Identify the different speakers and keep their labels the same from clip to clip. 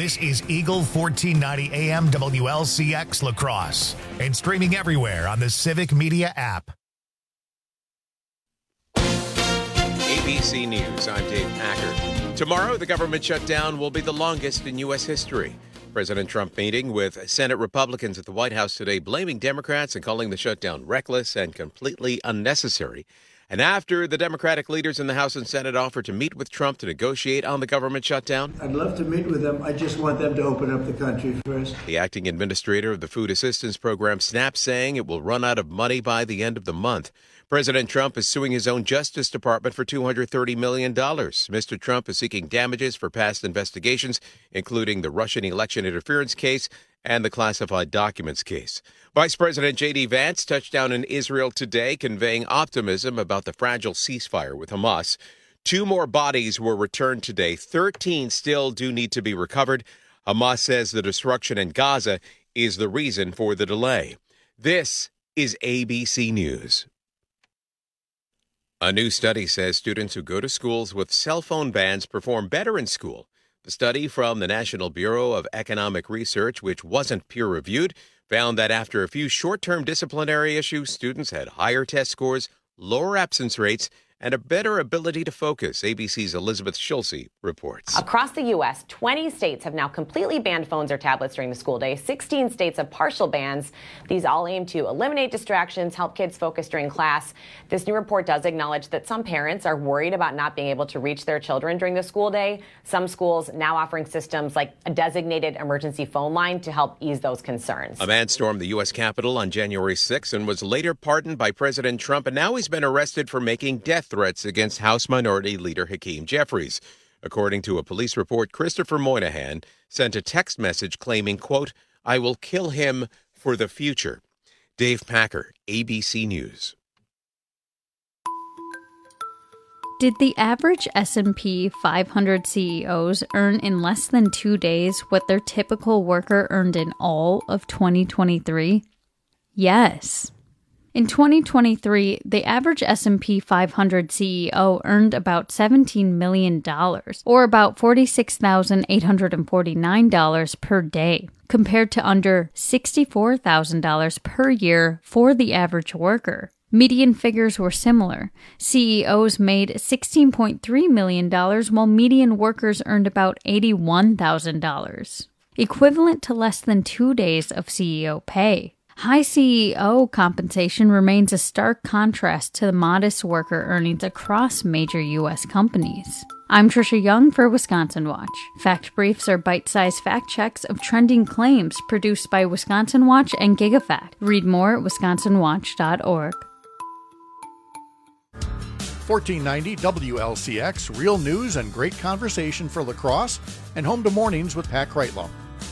Speaker 1: This is Eagle 1490 AM WLCX La Crosse and streaming everywhere on the Civic Media app.
Speaker 2: ABC News, I'm Dave Packard. Tomorrow, the government shutdown will be the longest in U.S. history. President Trump meeting with Senate Republicans at the White House today, blaming Democrats and calling the shutdown reckless and completely unnecessary. And after the Democratic leaders in the House and Senate offered to meet with Trump to negotiate on the government shutdown,
Speaker 3: I'd love to meet with them. I just want them to open up the country first.
Speaker 2: The acting administrator of the Food Assistance Program, SNAP, saying it will run out of money by the end of the month. President Trump is suing his own Justice Department for $230 million. Mr. Trump is seeking damages for past investigations, including the Russian election interference case and the classified documents case. Vice President J.D. Vance touched down in Israel today, conveying optimism about the fragile ceasefire with Hamas. 2 more bodies were returned today. 13 still do need to be recovered. Hamas says the destruction in Gaza is the reason for the delay. This is ABC News. A new study says students who go to schools with cell phone bans perform better in school. The study from the National Bureau of Economic Research, which wasn't peer-reviewed, found that after a few short-term disciplinary issues, students had higher test scores, lower absence rates, and a better ability to focus. ABC's Elizabeth Schulze reports.
Speaker 4: Across the U.S., 20 states have now completely banned phones or tablets during the school day. 16 states have partial bans. These all aim to eliminate distractions, help kids focus during class. This new report does acknowledge that some parents are worried about not being able to reach their children during the school day. Some schools now offering systems like a designated emergency phone line to help ease those concerns.
Speaker 2: A man stormed the U.S. Capitol on January 6 and was later pardoned by President Trump, and now he's been arrested for making death threats against House Minority Leader Hakeem Jeffries. According to a police report, Christopher Moynihan sent a text message claiming, quote, "I will kill him for the future." Dave Packer, ABC News.
Speaker 5: Did the average S&P 500 CEOs earn in less than 2 days what their typical worker earned in all of 2023? Yes. In 2023, the average S&P 500 CEO earned about $17 million, or about $46,849 per day, compared to under $64,000 per year for the average worker. Median figures were similar. CEOs made $16.3 million, while median workers earned about $81,000, equivalent to less than 2 days of CEO pay. High CEO compensation remains a stark contrast to the modest worker earnings across major U.S. companies. I'm Trisha Young for Wisconsin Watch. Fact Briefs are bite-sized fact checks of trending claims produced by Wisconsin Watch and GigaFact. Read more at wisconsinwatch.org.
Speaker 6: 1490 WLCX, real news and great conversation for La Crosse, and home to mornings with Pat Kreitlow.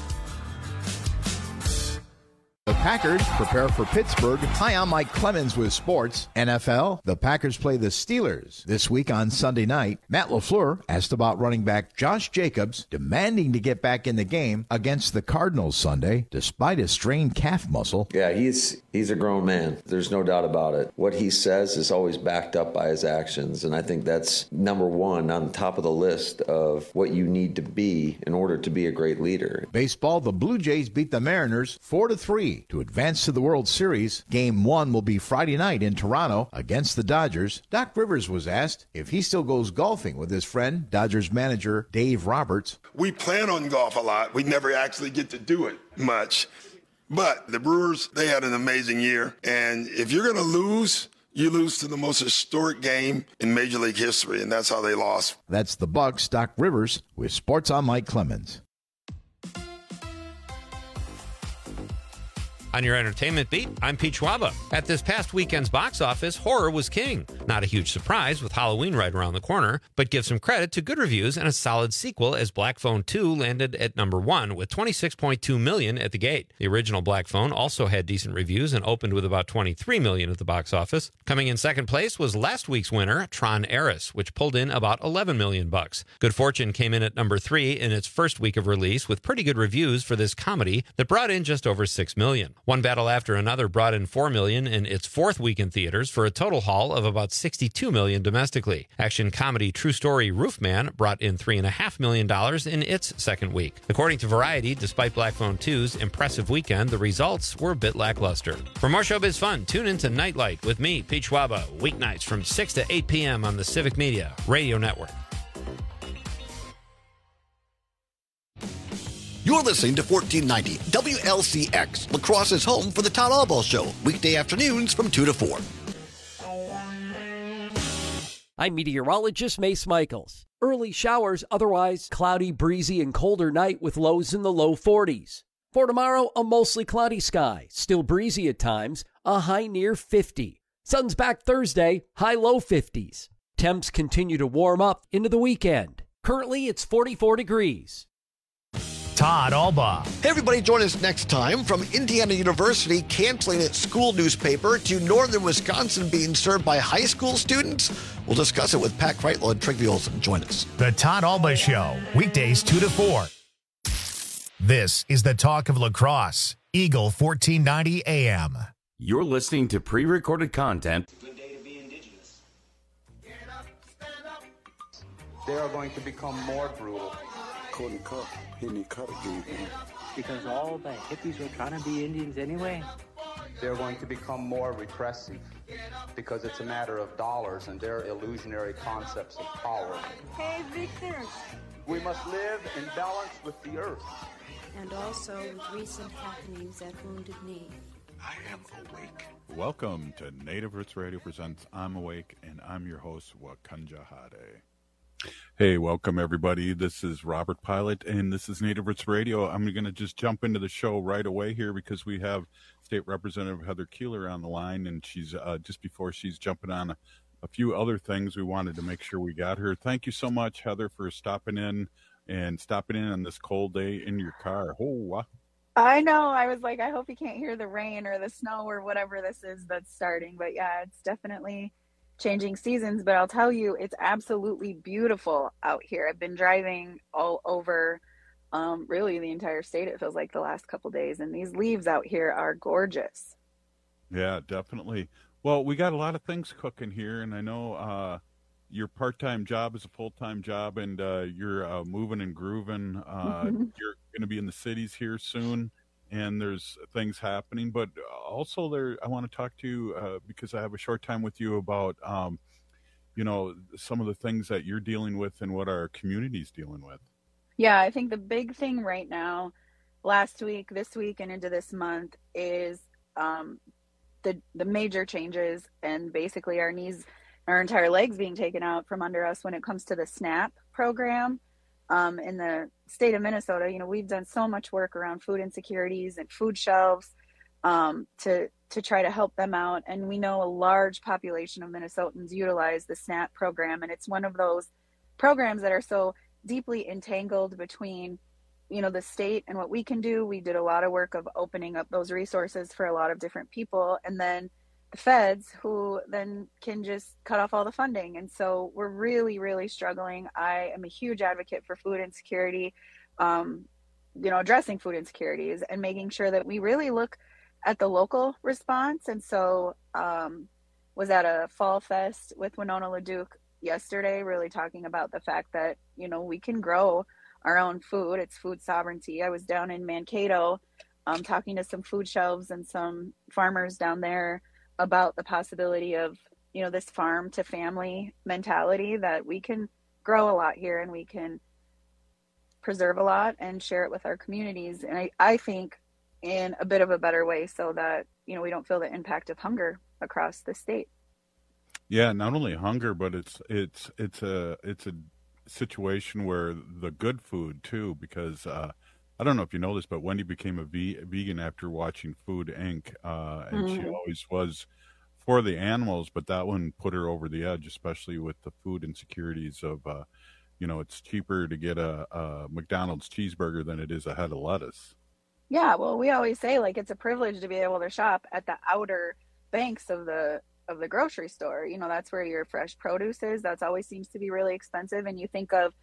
Speaker 7: The Packers prepare for Pittsburgh. Hi, I'm Mike Clemens with sports. NFL, the Packers play the Steelers this week on Sunday night. Matt LaFleur asked about running back Josh Jacobs, demanding to get back in the game against the Cardinals Sunday, despite a strained calf muscle.
Speaker 8: Yeah, he's a grown man. There's no doubt about it. What he says is always backed up by his actions, and I think that's number one on top of the list of what you need to be in order to be a great leader.
Speaker 7: Baseball, the Blue Jays beat the Mariners 4-3 to advance to the World Series. Game 1 will be Friday night in Toronto against the Dodgers. Doc Rivers was asked if he still goes golfing with his friend, Dodgers manager Dave Roberts.
Speaker 9: We plan on golf a lot. We never actually get to do it much. But the Brewers, they had an amazing year. And if you're going to lose, you lose to the most historic game in Major League history, and that's how they lost.
Speaker 7: That's the Bucks. Doc Rivers with Sports on Mike Clemens.
Speaker 10: On your entertainment beat, I'm Pete Schwaba. At this past weekend's box office, horror was king. Not a huge surprise with Halloween right around the corner, but give some credit to good reviews and a solid sequel as Black Phone 2 landed at number 1 with $26.2 million at the gate. The original Black Phone also had decent reviews and opened with about $23 million at the box office. Coming in second place was last week's winner, Tron Ares, which pulled in about $11 million. Good Fortune came in at number 3 in its first week of release with pretty good reviews for this comedy that brought in just over $6 million. One Battle After Another brought in $4 million in its fourth week in theaters for a total haul of about $62 million domestically. Action comedy True Story Roofman brought in $3.5 million in its second week. According to Variety, despite Black Phone 2's impressive weekend, the results were a bit lackluster. For more showbiz fun, tune into Nightlight with me, Pete Schwaba, weeknights from 6 to 8 p.m. on the Civic Media Radio Network.
Speaker 11: You're listening to 1490 WLCX, La Crosse's home for the Todd Albaugh Show, weekday afternoons from 2 to 4.
Speaker 12: I'm meteorologist Mace Michaels. Early showers, otherwise cloudy, breezy, and colder night with lows in the low 40s. For tomorrow, a mostly cloudy sky, still breezy at times, a high near 50. Sun's back Thursday, high low 50s. Temps continue to warm up into the weekend. Currently, it's 44 degrees.
Speaker 1: Todd Albaugh.
Speaker 11: Hey everybody, join us next time from Indiana University canceling its school newspaper to northern Wisconsin being served by high school students. We'll discuss it with Pat Kreitlow and Trigg Olson. Join us.
Speaker 1: The Todd Albaugh Show, weekdays 2 to 4. This is the talk of La Crosse, Eagle 1490 AM.
Speaker 13: You're listening to pre-recorded content.
Speaker 14: Good day to be indigenous. Get up, stand up. They are going to become more brutal.
Speaker 15: Couldn't cut. He didn't cut again.
Speaker 16: Because all the hippies were trying to be Indians anyway.
Speaker 14: They're going to become more repressive because it's a matter of dollars and their illusionary concepts of power.
Speaker 17: Hey, Victor.
Speaker 14: We must live in balance with the earth.
Speaker 17: And also with recent happenings at Wounded Knee.
Speaker 15: I am awake.
Speaker 18: Welcome to Native Roots Radio presents I'm Awake, and I'm your host, Wakanja Hade. Hey, welcome everybody. This is Robert Pilot, and this is Native Roots Radio. I'm going to just jump into the show right away here because we have State Representative Heather Keeler on the line, and she's just before she's jumping on a few other things, we wanted to make sure we got her. Thank you so much, Heather, for stopping in on this cold day in your car. Oh,
Speaker 19: I know. I was like, I hope you can't hear the rain or the snow or whatever this is that's starting. But yeah, it's definitely changing seasons. But I'll tell you, it's absolutely beautiful out here. I've been driving all over really the entire state, it feels like, the last couple days. And these leaves out here are gorgeous.
Speaker 18: Yeah, definitely. Well, we got a lot of things cooking here. And I know your part-time job is a full-time job, and you're moving and grooving. You're going to be in the cities here soon, and there's things happening. But also I want to talk to you because I have a short time with you about, some of the things that you're dealing with and what our community's dealing with.
Speaker 19: Yeah, I think the big thing right now, last week, this week, and into this month is the major changes, and basically our knees, our entire legs being taken out from under us when it comes to the SNAP program. In the state of Minnesota, we've done so much work around food insecurities and food shelves to try to help them out. And we know a large population of Minnesotans utilize the SNAP program. And it's one of those programs that are so deeply entangled between, the state and what we can do. We did a lot of work of opening up those resources for a lot of different people. And then the feds, who then can just cut off all the funding. And so we're really, really struggling. I am a huge advocate for food insecurity, addressing food insecurities and making sure that we really look at the local response. And so was at a fall fest with Winona LaDuke yesterday, really talking about the fact that, we can grow our own food. It's food sovereignty. I was down in Mankato talking to some food shelves and some farmers down there about the possibility of, this farm to family mentality, that we can grow a lot here and we can preserve a lot and share it with our communities. And I think in a bit of a better way so that, we don't feel the impact of hunger across the state.
Speaker 18: Yeah, not only hunger, but it's a situation where the good food too, because I don't know if you know this, but Wendy became a vegan after watching Food Inc. And she always was for the animals, but that one put her over the edge, especially with the food insecurities of, it's cheaper to get a McDonald's cheeseburger than it is a head of lettuce.
Speaker 19: Yeah, well, we always say, it's a privilege to be able to shop at the outer banks of the grocery store. That's where your fresh produce is. That's always seems to be really expensive. And you think of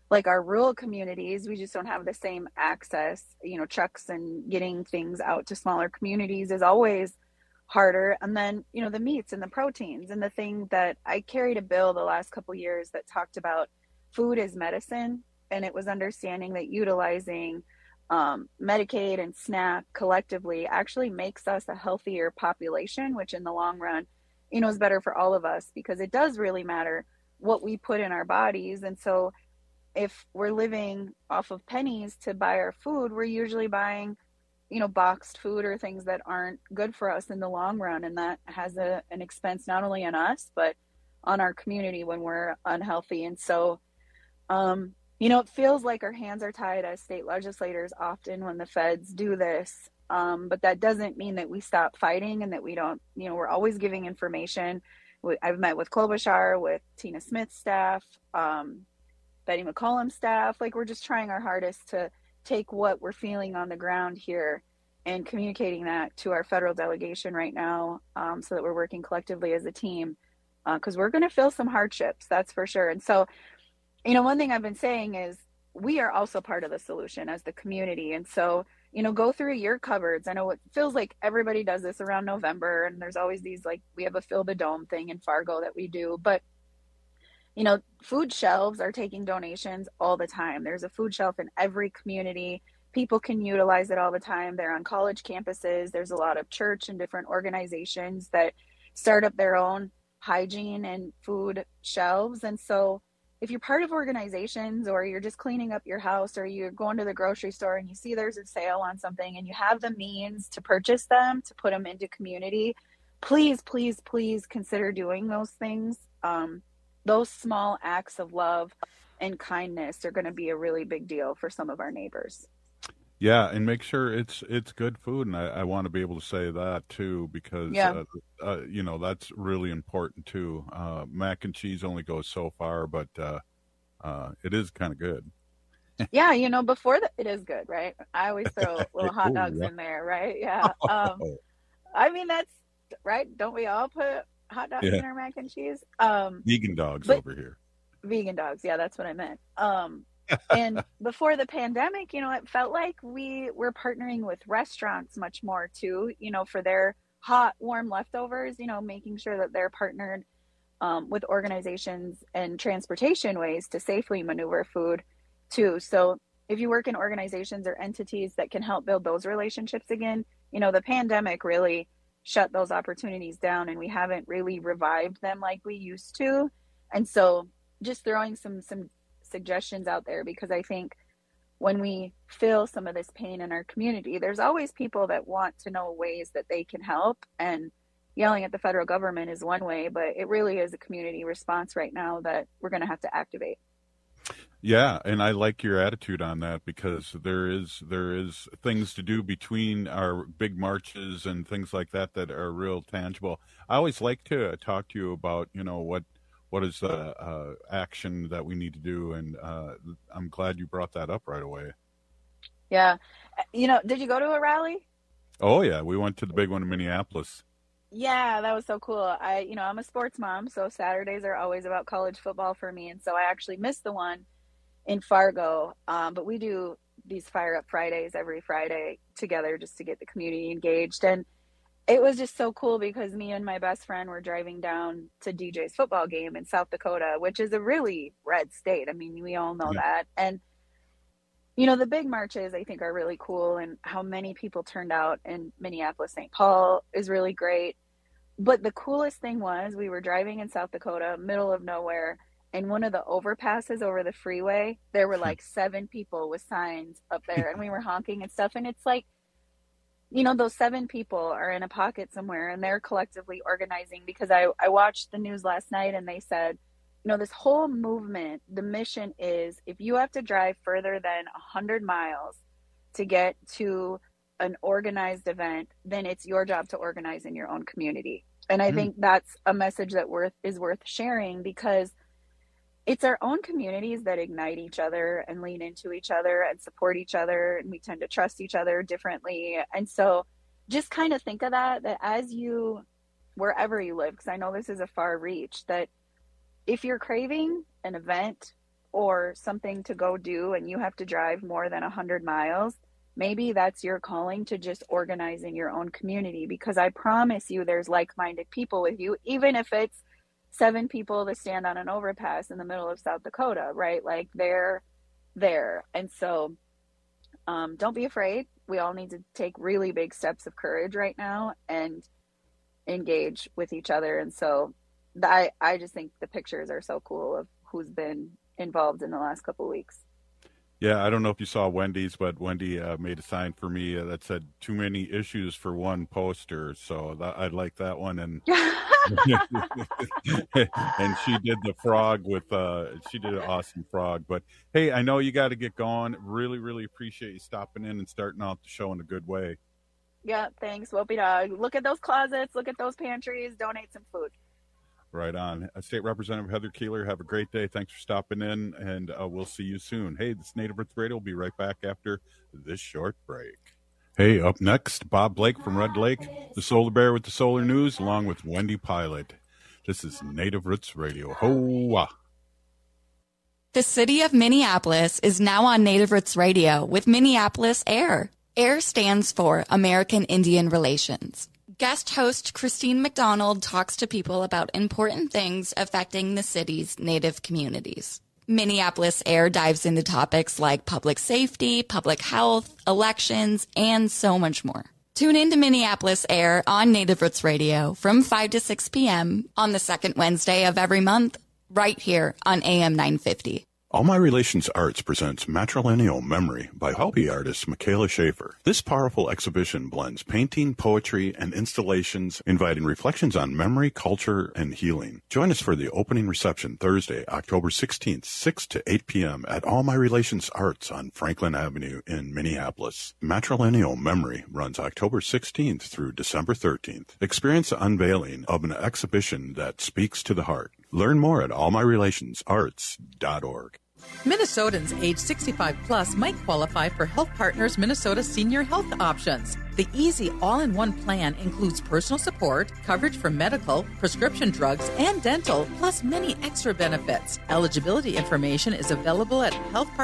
Speaker 19: like our rural communities, we just don't have the same access. You know, trucks and getting things out to smaller communities is always harder. And then, you know, the meats and the proteins, and the thing that I carried a bill the last couple of years that talked about food as medicine. And it was understanding that utilizing Medicaid and SNAP collectively actually makes us a healthier population, which in the long run, you know, is better for all of us, because it does really matter what we put in our bodies. And so if we're living off of pennies to buy our food, we're usually buying, you know, boxed food or things that aren't good for us in the long run. And that has an expense not only on us, but on our community when we're unhealthy. And so, you know, it feels like our hands are tied as state legislators often when the feds do this. But that doesn't mean that we stop fighting and that we don't, you know, we're always giving information. I've met with Klobuchar, with Tina Smith's staff, Betty McCollum's staff. Like, we're just trying our hardest to take what we're feeling on the ground here and communicating that to our federal delegation right now, so that we're working collectively as a team, because we're going to feel some hardships, that's for sure. And so, you know, one thing I've been saying is we are also part of the solution as the community. And so, you know, go through your cupboards. I know it feels like everybody does this around November, and there's always these, like, we have a Fill the Dome thing in Fargo that we do, but you know, food shelves are taking donations all the time. There's a food shelf in every community. People can utilize it all the time. They're on college campuses. There's a lot of church and different organizations that start up their own hygiene and food shelves. And so if you're part of organizations, or you're just cleaning up your house, or you're going to the grocery store and you see there's a sale on something and you have the means to purchase them, to put them into community, please, please, please consider doing those things. Those small acts of love and kindness are going to be a really big deal for some of our neighbors.
Speaker 18: Yeah, and make sure it's good food, and I want to be able to say that too, because you know, that's really important too. Mac and cheese only goes so far, but it is kind of good.
Speaker 19: Yeah, you know, it is good, right? I always throw little hot dogs in there, right? Yeah. I mean, that's right. Don't we all put hot dogs in our mac and cheese?
Speaker 18: Vegan dogs over here.
Speaker 19: Vegan dogs, yeah, that's what I meant. And before the pandemic, you know, it felt like we were partnering with restaurants much more too, you know, for their hot, warm leftovers, you know, making sure that they're partnered with organizations and transportation ways to safely maneuver food too. So if you work in organizations or entities that can help build those relationships again, you know, the pandemic really shut those opportunities down, and we haven't really revived them like we used to. And so just throwing some suggestions out there, because I think when we feel some of this pain in our community, there's always people that want to know ways that they can help, and yelling at the federal government is one way, but it really is a community response right now that we're going to have to activate.
Speaker 18: Yeah, and I like your attitude on that, because there is things to do between our big marches and things like that that are real tangible. I always like to talk to you about, you know, what is the action that we need to do, and I'm glad you brought that up right away.
Speaker 19: Yeah, you know, did you go to a rally?
Speaker 18: Oh yeah, we went to the big one in Minneapolis.
Speaker 19: Yeah, that was so cool. I'm a sports mom, so Saturdays are always about college football for me, and so I actually missed the one in Fargo, but we do these Fire Up Fridays every Friday together just to get the community engaged. And it was just so cool, because me and my best friend were driving down to DJ's football game in South Dakota, which is a really red state. I mean, we all know that. And, you know, the big marches I think are really cool, and how many people turned out in Minneapolis, St. Paul is really great. But the coolest thing was, we were driving in South Dakota, middle of nowhere, and one of the overpasses over the freeway, there were like 7 people with signs up there, and we were honking and stuff. And it's like, you know, those 7 people are in a pocket somewhere, and they're collectively organizing, because I watched the news last night, and they said, you know, this whole movement, the mission is, if you have to drive further than 100 miles to get to an organized event, then it's your job to organize in your own community. And I think that's a message that is worth sharing, because it's our own communities that ignite each other and lean into each other and support each other. And we tend to trust each other differently. And so just kind of think of that as you, wherever you live, because I know this is a far reach, that if you're craving an event or something to go do and you have to drive more than 100 miles, maybe that's your calling to just organizing your own community, because I promise you there's like-minded people with you, even if it's 7 people to stand on an overpass in the middle of South Dakota, right? Like they're there. And so don't be afraid. We all need to take really big steps of courage right now and engage with each other. And so I just think the pictures are so cool of who's been involved in the last couple of weeks.
Speaker 18: Yeah, I don't know if you saw Wendy's, but Wendy made a sign for me that said "too many issues for one poster." So I like that one, and and she did the frog with she did an awesome frog. But hey, I know you got to get going. Really, really appreciate you stopping in and starting out the show in a good way.
Speaker 19: Yeah, thanks, Whoopie Dog. Look at those closets. Look at those pantries. Donate some food.
Speaker 18: Right on. State Representative Heather Keeler, have a great day. Thanks for stopping in, and we'll see you soon. Hey, this is Native Roots Radio. We'll be right back after this short break. Hey, up next, Bob Blake from Red Lake, the Solar Bear with the Solar News, along with Wendy Pilot. This is Native Roots Radio. Ho-wah.
Speaker 20: The city of Minneapolis is now on Native Roots Radio with Minneapolis AIR. AIR stands for American Indian Relations. Guest host Christine McDonald talks to people about important things affecting the city's Native communities. Minneapolis AIR dives into topics like public safety, public health, elections, and so much more. Tune in to Minneapolis AIR on Native Roots Radio from 5 to 6 p.m. on the second Wednesday of every month, right here on AM 950.
Speaker 21: All My Relations Arts presents Matrilineal Memory by hobby artist Michaela Schaefer. This powerful exhibition blends painting, poetry, and installations, inviting reflections on memory, culture, and healing. Join us for the opening reception Thursday, October 16th, 6 to 8 p.m. at All My Relations Arts on Franklin Avenue in Minneapolis. Matrilineal Memory runs October 16th through December 13th. Experience the unveiling of an exhibition that speaks to the heart. Learn more at allmyrelationsarts.org.
Speaker 22: Minnesotans age 65 plus might qualify for Health Partners Minnesota Senior Health Options. The easy all-in-one plan includes personal support, coverage for medical, prescription drugs, and dental, plus many extra benefits. Eligibility information is available at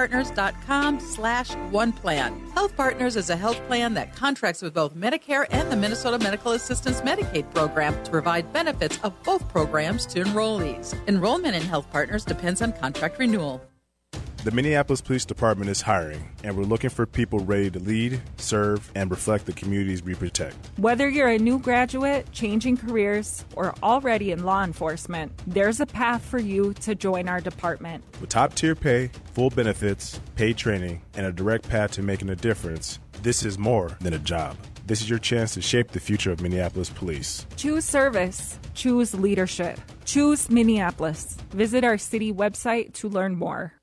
Speaker 22: healthpartners.com/oneplan. Health Partners is a health plan that contracts with both Medicare and the Minnesota Medical Assistance Medicaid program to provide benefits of both programs to enrollees. Enrollment in Health Partners depends on contract renewal.
Speaker 23: The Minneapolis Police Department is hiring, and we're looking for people ready to lead, serve, and reflect the communities we protect.
Speaker 24: Whether you're a new graduate, changing careers, or already in law enforcement, there's a path for you to join our department.
Speaker 23: With top-tier pay, full benefits, paid training, and a direct path to making a difference, this is more than a job. This is your chance to shape the future of Minneapolis Police.
Speaker 24: Choose service. Choose leadership. Choose Minneapolis. Visit our city website to learn more.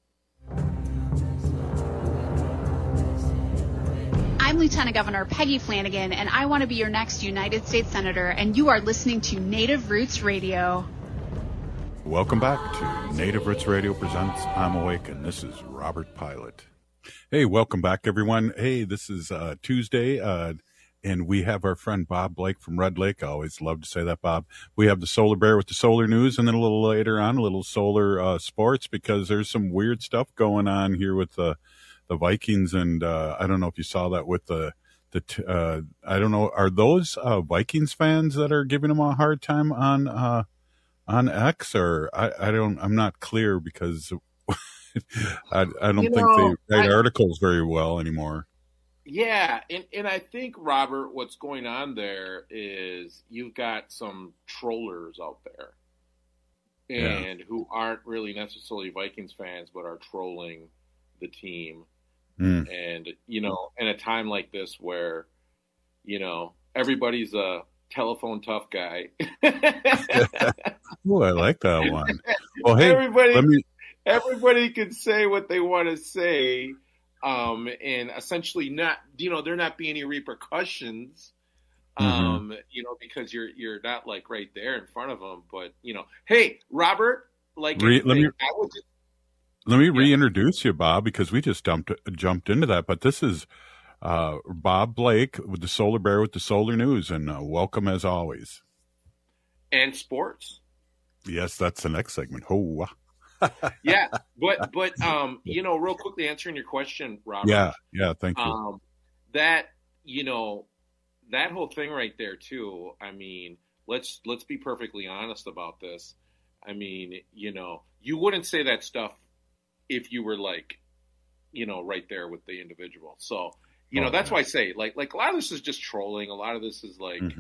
Speaker 25: I'm Lieutenant Governor Peggy Flanagan, and I want to be your next United States Senator, and you are listening to Native Roots Radio.
Speaker 18: Welcome back to Native Roots Radio presents I'm Awake, and this is Robert Pilot. Hey, welcome back, everyone. Hey, this is Tuesday, and we have our friend Bob Blake from Red Lake. I always love to say that, Bob. We have the Solar Bear with the Solar News, and then a little later on, a little solar sports, because there's some weird stuff going on here with the Vikings, and I don't know if you saw that with I don't know, are those Vikings fans that are giving them a hard time on X, or I'm not clear, because I don't think they write articles very well anymore.
Speaker 26: Yeah, and I think, Robert, what's going on there is you've got some trollers out there, and who aren't really necessarily Vikings fans, but are trolling the team. And, in a time like this where, everybody's a telephone tough guy.
Speaker 18: Oh, I like that one. Well, hey,
Speaker 26: everybody can say what they want to say. And essentially not, there not be any repercussions, because you're not like right there in front of them. But, hey, Robert, like,
Speaker 18: let me reintroduce you, Bob, because we just jumped into that. But this is Bob Blake with the Solar Bear with the Solar News, and welcome as always.
Speaker 26: And sports.
Speaker 18: Yes, that's the next segment. Ho!
Speaker 26: Yeah, but real quickly answering your question, Robert.
Speaker 18: Yeah, thank you.
Speaker 26: That that whole thing right there too. I mean, let's be perfectly honest about this. I mean, you wouldn't say that stuff if you were like, right there with the individual. So, that's why I say like a lot of this is just trolling. A lot of this is like,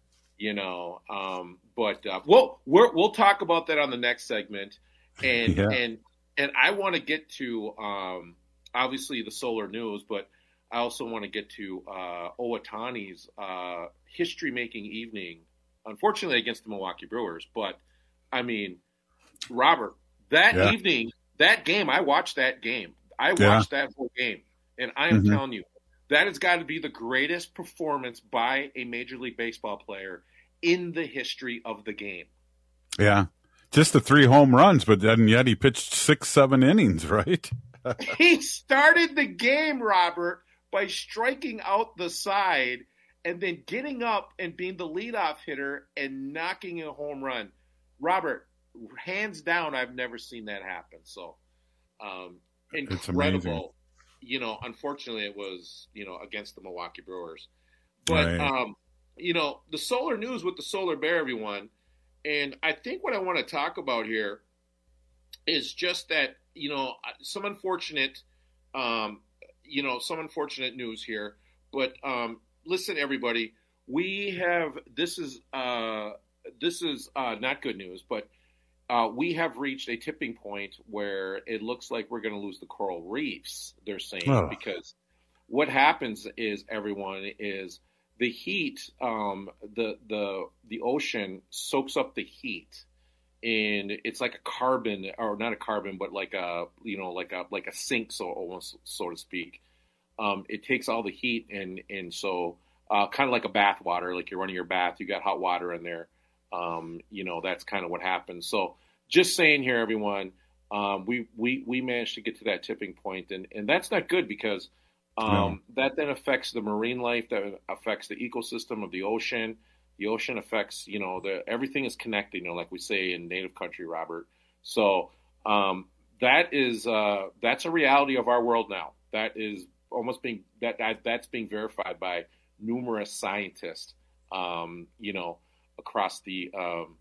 Speaker 26: but we'll talk about that on the next segment. And I want to get to obviously the solar news, but I also want to get to Ohtani's history-making evening, unfortunately against the Milwaukee Brewers. But I mean, Robert, that evening, that game, I watched that game. I watched that whole game, and I am telling you, that has got to be the greatest performance by a Major League Baseball player in the history of the game.
Speaker 18: Yeah. Just the 3 home runs, but then yet he pitched 6-7 innings, right?
Speaker 26: He started the game, Robert, by striking out the side and then getting up and being the leadoff hitter and knocking a home run. Robert, hands down, I've never seen that happen. So, incredible. Unfortunately, it was, against the Milwaukee Brewers. But, the solar news with the Solar Bear, everyone. And I think what I want to talk about here is just that, some unfortunate news here. But listen, everybody, this is not good news, but we have reached a tipping point where it looks like we're going to lose the coral reefs, they're saying, because what happens is, everyone, is the heat, the ocean soaks up the heat, and it's like a carbon, or not a carbon, but like a sink, so to speak. It takes all the heat, and so kind of like a bath water, like you're running your bath, you got hot water in there. That's kind of what happens. So just saying here, everyone, we managed to get to that tipping point, and that's not good, because that then affects the marine life, that affects the ecosystem of the ocean. The ocean affects, everything is connected, like we say in native country, Robert. So that's a reality of our world now. That is almost being that's being verified by numerous scientists, across the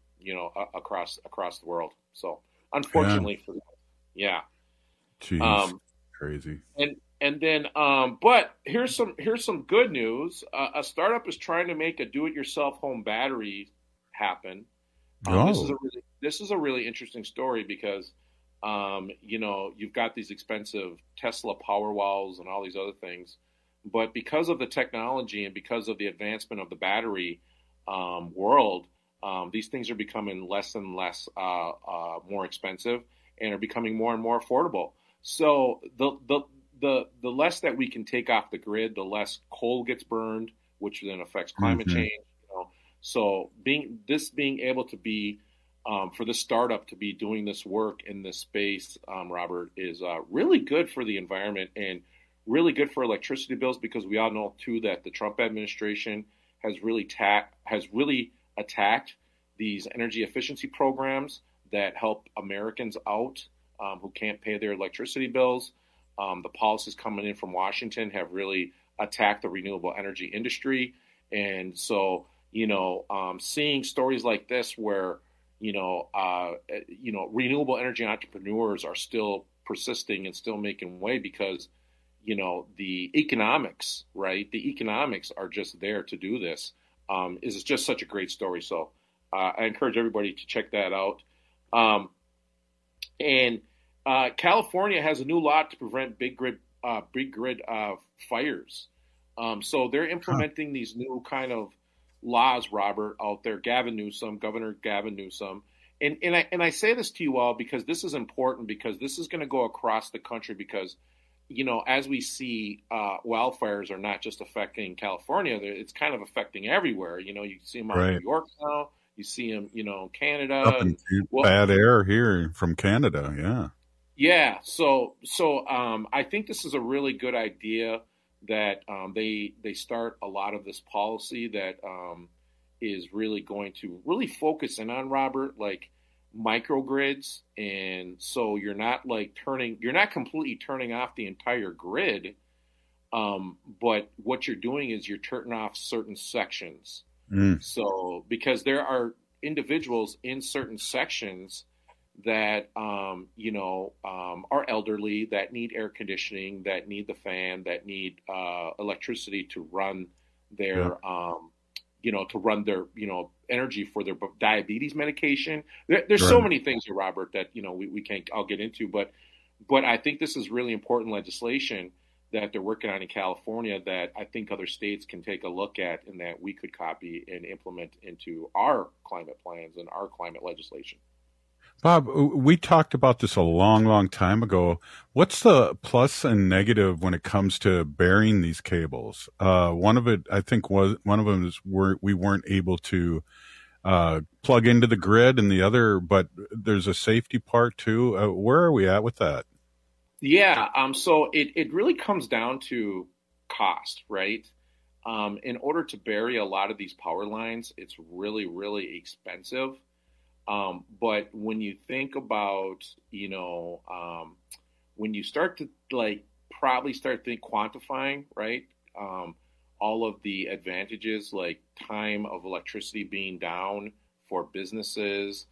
Speaker 26: across the world. So unfortunately for that,
Speaker 18: Jeez, crazy.
Speaker 26: And then, but here's some good news. A startup is trying to make a do-it-yourself home battery happen. This is a really interesting story, because you've got these expensive Tesla Powerwalls and all these other things, but because of the technology and because of the advancement of the battery world, these things are becoming less and less more expensive, and are becoming more and more affordable. So the less that we can take off the grid, the less coal gets burned, which then affects climate change. So being able to be for this startup to be doing this work in this space, Robert, is really good for the environment and really good for electricity bills, because we all know too that the Trump administration has really attacked these energy efficiency programs that help Americans out who can't pay their electricity bills. The policies coming in from Washington have really attacked the renewable energy industry. And so, seeing stories like this where, renewable energy entrepreneurs are still persisting and still making way because, the economics, right? The economics are just there to do this. Is just such a great story. So I encourage everybody to check that out. California has a new law to prevent big grid fires. So they're implementing these new kind of laws, Robert, out there. Governor Gavin Newsom. And I say this to you all because this is important, because this is going to go across the country, because, as we see, wildfires are not just affecting California, it's kind of affecting everywhere. You see them out in New York now, you see them, Canada.
Speaker 18: Bad air here from Canada, yeah.
Speaker 26: Yeah, so I think this is a really good idea that they start a lot of this policy that is really going to really focus in on, Robert, like microgrids, and so you're not completely turning off the entire grid, but what you're doing is you're turning off certain sections. So because there are individuals in certain sections that are elderly, that need air conditioning, that need the fan, that need electricity to run their to run their energy for their diabetes medication. There's so many things here, Robert, that we can't all get into, but I think this is really important legislation that they're working on in California that I think other states can take a look at and that we could copy and implement into our climate plans and our climate legislation.
Speaker 18: Bob, we talked about this a long, long time ago. What's the plus and negative when it comes to burying these cables? One of them is we weren't able to plug into the grid, and the other, but there's a safety part too. Where are we at with that?
Speaker 26: Yeah, so it really comes down to cost, right? In order to bury a lot of these power lines, it's really, really expensive. But when you think about, when you start to quantifying, right? All of the advantages like time of electricity being down for businesses,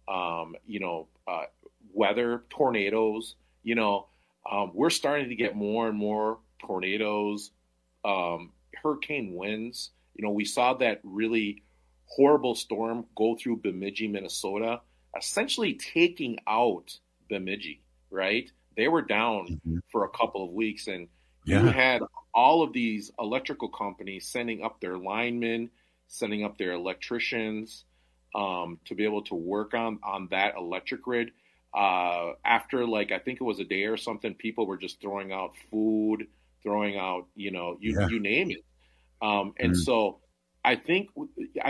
Speaker 26: weather, tornadoes, we're starting to get more and more tornadoes, hurricane winds. We saw that really horrible storm go through Bemidji, Minnesota, essentially taking out Bemidji, right? They were down for a couple of weeks, and you had all of these electrical companies sending up their linemen, sending up their electricians to be able to work on that electric grid. After I think it was a day or something, people were just throwing out food, throwing out, you name it. And so I think when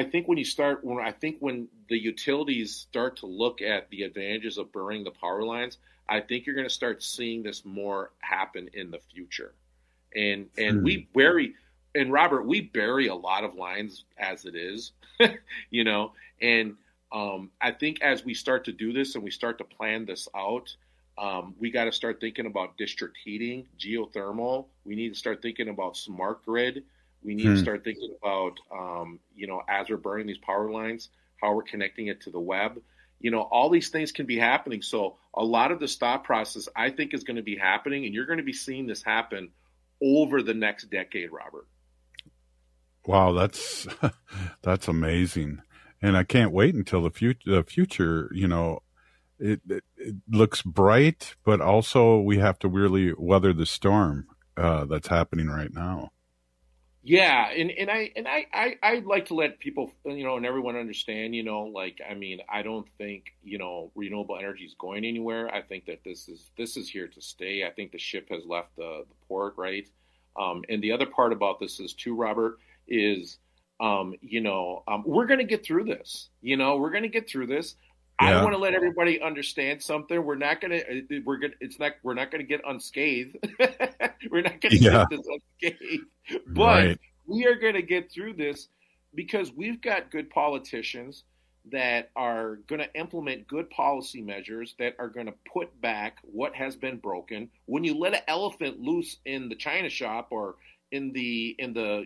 Speaker 26: the utilities start to look at the advantages of burying the power lines, I think you're going to start seeing this more happen in the future. And we bury a lot of lines as it is, and I think as we start to do this and we start to plan this out, we got to start thinking about district heating, geothermal. We need to start thinking about smart grid. We need to start thinking about, as we're burning these power lines, how we're connecting it to the web. All these things can be happening. So a lot of the stop process, I think, is going to be happening, and you're going to be seeing this happen over the next decade, Robert.
Speaker 18: Wow, that's amazing. And I can't wait until the future, it looks bright, but also we have to really weather the storm that's happening right now.
Speaker 26: Yeah, and I'd like to let people, and everyone understand, I don't think, renewable energy is going anywhere. I think that this is here to stay. I think the ship has left the port, right? And the other part about this is too, Robert, is, we're going to get through this. We're going to get through this. Yeah. I want to let everybody understand something. We're not going to get unscathed. We're not going to get this unscathed. But we are going to get through this because we've got good politicians that are going to implement good policy measures that are going to put back what has been broken. When you let an elephant loose in the china shop or in the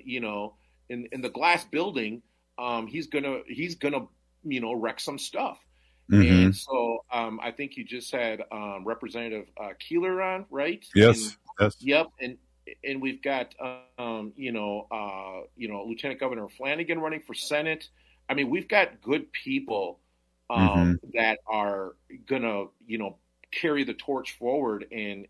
Speaker 26: glass building, he's gonna wreck some stuff. Mm-hmm. And so I think you just had Representative Keeler on, right?
Speaker 18: Yes.
Speaker 26: Yep. And we've got Lieutenant Governor Flanagan running for Senate. I mean, we've got good people that are gonna carry the torch forward and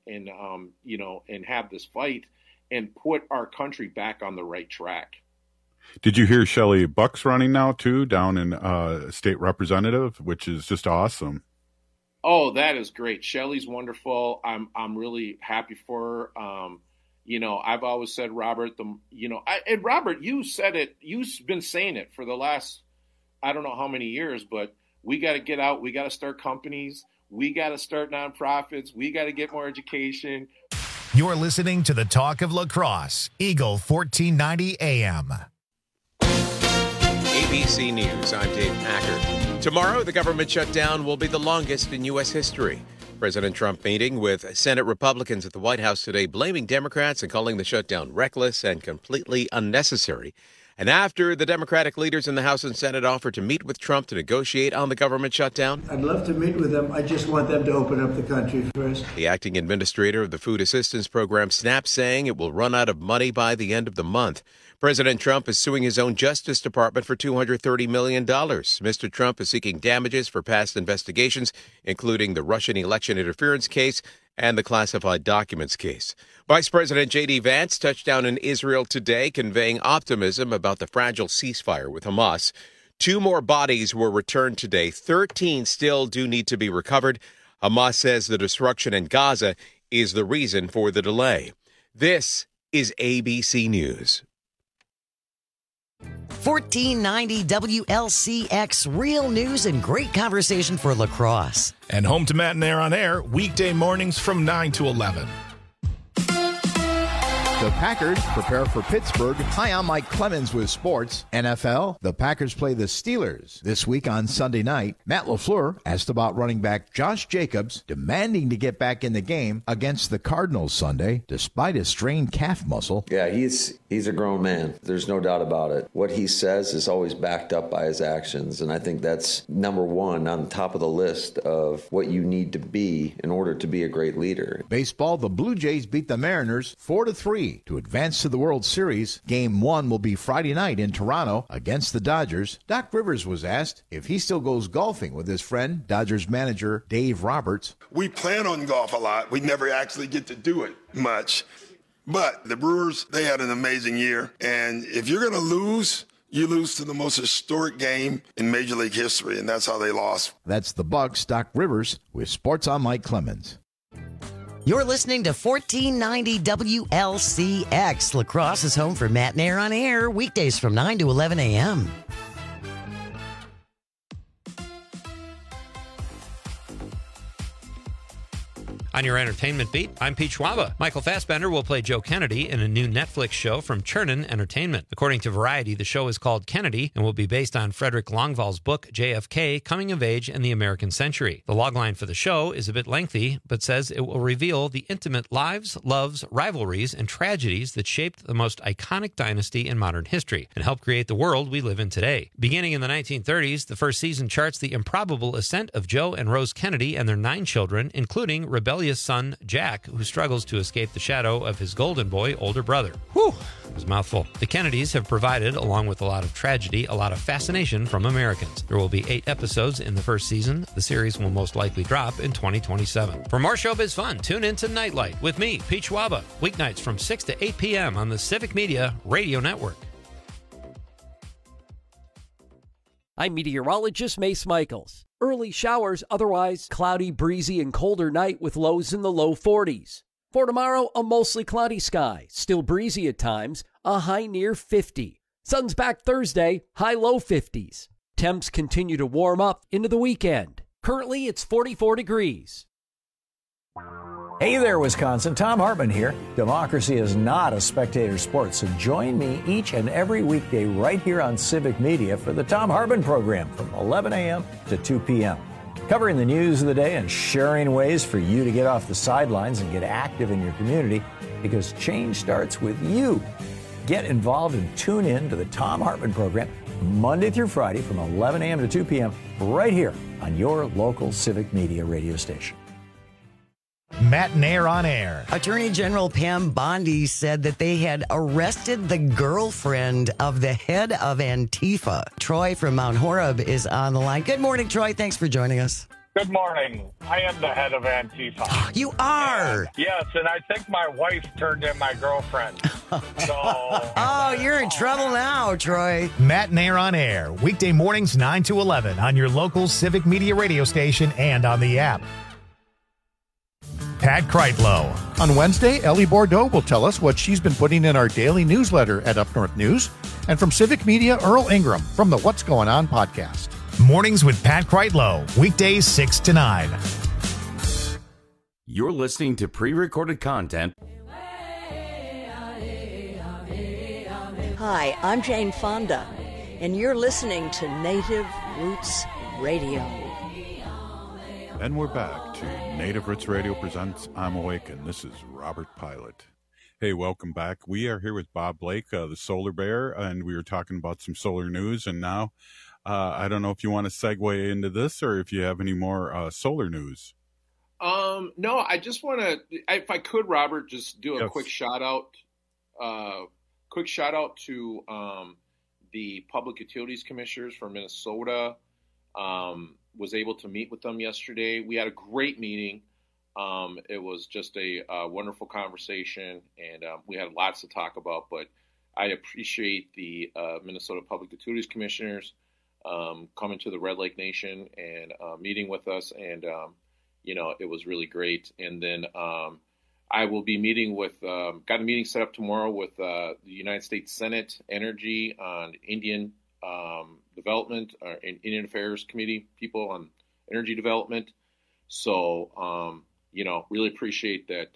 Speaker 26: have this fight and put our country back on the right track.
Speaker 18: Did you hear Shelley Buck's running now too, down in state representative, which is just awesome.
Speaker 26: Oh, that is great. Shelley's wonderful. I'm really happy for her. I've always said, Robert, and Robert, you said it. You've been saying it for the last, I don't know how many years, but we got to get out. We got to start companies. We got to start nonprofits. We got to get more education.
Speaker 1: You're listening to the Talk of La Crosse, Eagle 1490 AM.
Speaker 2: ABC News, I'm Dave Packard. Tomorrow, the government shutdown will be the longest in U.S. history. President Trump meeting with Senate Republicans at the White House today, blaming Democrats and calling the shutdown reckless and completely unnecessary. And after the Democratic leaders in the House and Senate offered to meet with Trump to negotiate on the government shutdown,
Speaker 3: I'd love to meet with them. I just want them to open up the country first.
Speaker 2: The acting administrator of the Food Assistance Program, SNAP, saying it will run out of money by the end of the month. President Trump is suing his own Justice Department for $230 million. Mr. Trump is seeking damages for past investigations, including the Russian election interference case and the classified documents case. Vice President J.D. Vance touched down in Israel today, conveying optimism about the fragile ceasefire with Hamas. 2 more bodies were returned today. 13 still do need to be recovered. Hamas says the destruction in Gaza is the reason for the delay. This is ABC News.
Speaker 4: 1490 WLCX, real news and great conversation for La Crosse.
Speaker 5: And home to Matt and Air on Air, weekday mornings from 9 to 11.
Speaker 7: The Packers prepare for Pittsburgh. Hi, I'm Mike Clemens with sports. NFL, the Packers play the Steelers this week on Sunday night. Matt LaFleur asked about running back Josh Jacobs, demanding to get back in the game against the Cardinals Sunday, despite a strained calf muscle.
Speaker 6: Yeah, he's a grown man. There's no doubt about it. What he says is always backed up by his actions, and I think that's number one on the top of the list of what you need to be in order to be a great leader.
Speaker 7: Baseball, the Blue Jays beat the Mariners 4-3 to advance to the World Series. Game 1 will be Friday night in Toronto against the Dodgers. Doc Rivers was asked if he still goes golfing with his friend, Dodgers manager Dave Roberts.
Speaker 9: We plan on golf a lot. We never actually get to do it much. But the Brewers, they had an amazing year. And if you're going to lose, you lose to the most historic game in Major League history, and that's how they lost.
Speaker 7: That's the Bucks. Doc Rivers with Sports on Mike Clemens.
Speaker 4: You're listening to 1490 WLCX. La Crosse is home for Matt and Air on Air, weekdays from 9 to 11 a.m.
Speaker 10: On your entertainment beat, I'm Pete Schwaba. Michael Fassbender will play Joe Kennedy in a new Netflix show from Chernin Entertainment. According to Variety, the show is called Kennedy and will be based on Frederick Longvall's book, JFK, Coming of Age in the American Century. The logline for the show is a bit lengthy, but says it will reveal the intimate lives, loves, rivalries, and tragedies that shaped the most iconic dynasty in modern history and helped create the world we live in today. Beginning in the 1930s, the first season charts the improbable ascent of Joe and Rose Kennedy and their 9 children, including rebellious son Jack, who struggles to escape the shadow of his golden boy older brother. Whew, it was a mouthful. The Kennedys have provided, along with a lot of tragedy, a lot of fascination from Americans. There will be 8 episodes in the first season. The series will most likely drop in 2027. For more showbiz fun, tune in to Nightlight with me, Pete Schwaba, weeknights from 6 to 8 p.m. on the Civic Media Radio Network.
Speaker 12: I'm meteorologist Mace Michaels. Early showers, otherwise cloudy, breezy, and colder night with lows in the low 40s. For tomorrow, a mostly cloudy sky, still breezy at times, a high near 50. Sun's back Thursday, high low 50s. Temps continue to warm up into the weekend. Currently, it's 44 degrees.
Speaker 8: Hey there, Wisconsin. Tom Hartman here. Democracy is not a spectator sport, so join me each and every weekday right here on Civic Media for the Tom Hartman program from 11 a.m. to 2 p.m. Covering the news of the day and sharing ways for you to get off the sidelines and get active in your community, because change starts with you. Get involved and tune in to the Tom Hartman program Monday through Friday from 11 a.m. to 2 p.m. right here on your local Civic Media radio station.
Speaker 1: Matt and Air on Air.
Speaker 4: Attorney General Pam Bondi said that they had arrested the girlfriend of the head of Antifa. Troy from Mount Horeb is on the line. Good morning, Troy. Thanks for joining us.
Speaker 27: Good morning. I am the head of Antifa.
Speaker 4: You are?
Speaker 27: Yes, and I think my wife turned in my girlfriend.
Speaker 4: Oh, you're in trouble now, Troy.
Speaker 1: Matt and Air on Air. Weekday mornings 9 to 11 on your local Civic Media radio station and on the app. Pat Kreitlow.
Speaker 28: On Wednesday, Ellie Bordeaux will tell us what she's been putting in our daily newsletter at Up North News. And from Civic Media, Earl Ingram from the What's Going On podcast.
Speaker 1: Mornings with Pat Kreitlow. Weekdays 6 to 9.
Speaker 13: You're listening to pre-recorded content.
Speaker 29: Hi, I'm Jane Fonda, and you're listening to Native Roots
Speaker 11: Radio.
Speaker 18: And we're back to Native Roots Radio presents I'm Awake, and this is Robert Pilot. Hey, welcome back. We are here with Bob Blake, the Solar Bear, and we were talking about some solar news. And now, I don't know if you want to segue into this or if you have any more solar news.
Speaker 26: No, I just want to, if I could, Robert, just do a
Speaker 18: Yes.
Speaker 26: quick shout out. To the Public Utilities Commissioners for Minnesota. Was able to meet with them yesterday. We had a great meeting. It was just a wonderful conversation, and we had lots to talk about. But I appreciate the Minnesota Public Utilities Commissioners coming to the Red Lake Nation and meeting with us, and it was really great. And then I will be meeting with, got a meeting set up tomorrow with the United States Senate Energy on Indian Development, and Indian Affairs Committee people on energy development. So, really appreciate that,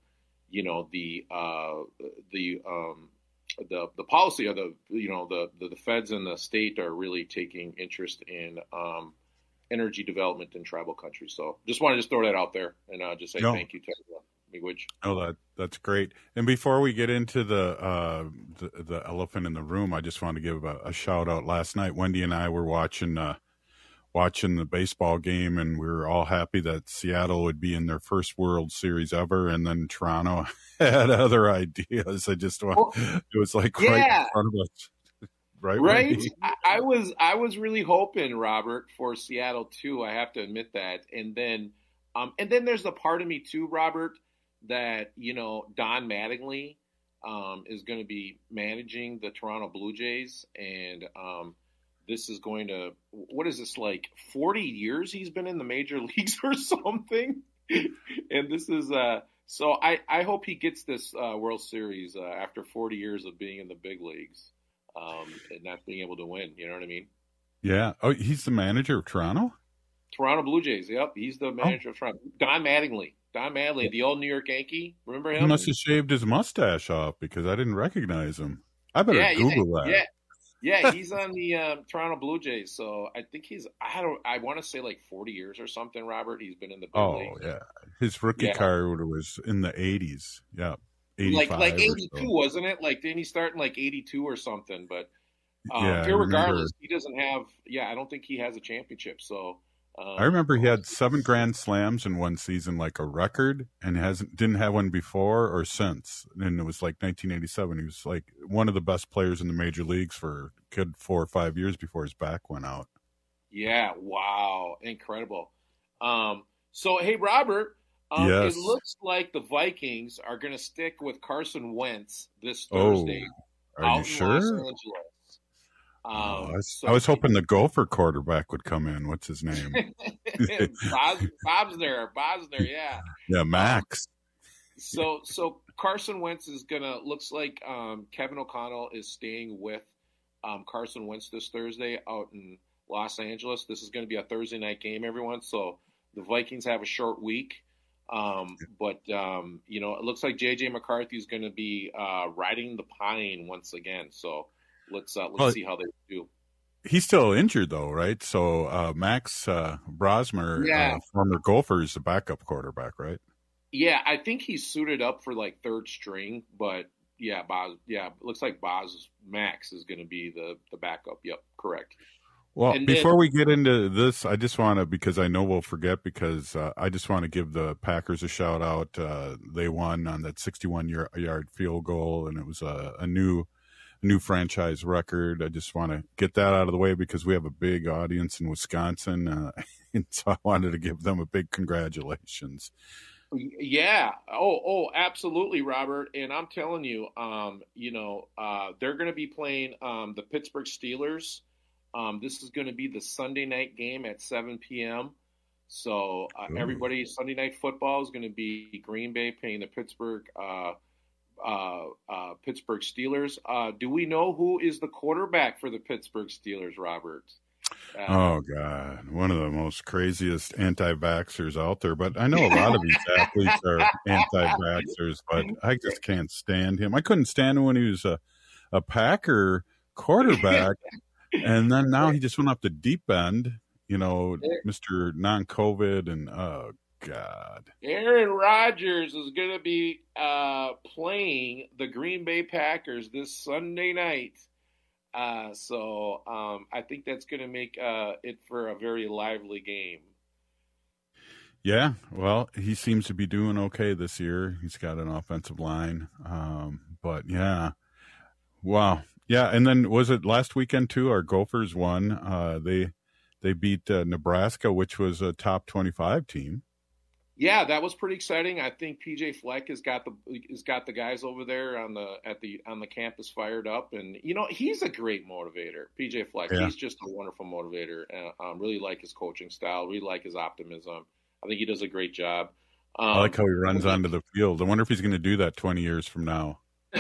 Speaker 26: the policy of the feds and the state are really taking interest in energy development in tribal countries. So just wanted to throw that out there and just say thank you to everyone.
Speaker 18: Oh, that's great. And before we get into the elephant in the room, I just want to give a shout out. Last night, Wendy and I were watching the baseball game, and we were all happy that Seattle would be in their first World Series ever, and then Toronto had other ideas. It was like right in front of us. Right.
Speaker 26: Wendy? I was really hoping, Robert, for Seattle too. I have to admit that. And then there's the part of me too, Robert, that, Don Mattingly is going to be managing the Toronto Blue Jays. And this is going to, what is this, like 40 years he's been in the major leagues or something? And this is, so I hope he gets this World Series after 40 years of being in the big leagues and not being able to win. You know what I mean?
Speaker 18: Yeah. Oh, he's the manager of Toronto?
Speaker 26: Toronto Blue Jays. Yep, he's the manager of Toronto. Don Mattingly, the old New York Yankee. Remember him?
Speaker 18: He must have shaved his mustache off because I didn't recognize him. I better Google that.
Speaker 26: Yeah, he's on the Toronto Blue Jays. So I think I want to say like 40 years or something, Robert. He's been in the big league.
Speaker 18: Oh, yeah. His rookie card was in the 80s. Yeah. 85
Speaker 26: like 82, wasn't it? Like, didn't he start in like 82 or something? But regardless, he doesn't have, I don't think he has a championship. So
Speaker 18: I remember he had 7 Grand Slams in one season, like a record, and didn't have one before or since. And it was like 1987. He was like one of the best players in the major leagues for a good 4 or 5 years before his back went out.
Speaker 26: Yeah, wow, incredible. So hey, Robert,
Speaker 18: yes.
Speaker 26: It looks like the Vikings are going to stick with Carson Wentz this Thursday.
Speaker 18: Are you sure?
Speaker 26: Los Angeles.
Speaker 18: I was hoping the Gopher quarterback would come in. What's his name?
Speaker 26: Bosner, yeah.
Speaker 18: Yeah, Max.
Speaker 26: So Carson Wentz is looks like Kevin O'Connell is staying with Carson Wentz this Thursday out in Los Angeles. This is going to be a Thursday night game, everyone. So the Vikings have a short week. But it looks like J.J. McCarthy is going to be riding the pine once again. So let's see how they do.
Speaker 18: He's still injured though, right? So Max Brosmer, former Gopher, is the backup quarterback, right?
Speaker 26: Yeah, I think he's suited up for like third string, but it looks like Max is going to be the backup. Yep, correct.
Speaker 18: Well, before we get into this, I just want to, because I know we'll forget, because I just want to give the Packers a shout out. They won on that 61-yard field goal, and it was a new franchise record. I just want to get that out of the way because we have a big audience in Wisconsin, and so I wanted to give them a big congratulations.
Speaker 26: Yeah. Oh, absolutely, Robert. And I'm telling you, they're going to be playing the Pittsburgh Steelers. This is going to be the Sunday night game at 7 p.m. So everybody, Sunday night football is going to be Green Bay playing the Pittsburgh Steelers. Do we know who is the quarterback for the Pittsburgh Steelers, Robert?
Speaker 18: Oh, God. One of the most craziest anti-vaxxers out there. But I know a lot of these athletes are anti-vaxxers, but I just can't stand him. I couldn't stand him when he was a Packer quarterback. And then now he just went up the deep end Mr. Non-COVID, and oh God,
Speaker 26: Aaron Rodgers is going to be playing the Green Bay Packers this Sunday night. So I think that's going to make it for a very lively game.
Speaker 18: Yeah, well, he seems to be doing okay this year. He's got an offensive line. But, yeah. Wow. Yeah, and then was it last weekend, too? Our Gophers won. They beat Nebraska, which was a top 25 team.
Speaker 26: Yeah, that was pretty exciting. I think PJ Fleck has got the guys over there on the campus fired up, and he's a great motivator. PJ Fleck, yeah. He's just a wonderful motivator. Really like his coaching style. Really like his optimism. I think he does a great job.
Speaker 18: I like how he runs onto the field. I wonder if he's going to do that 20 years from now.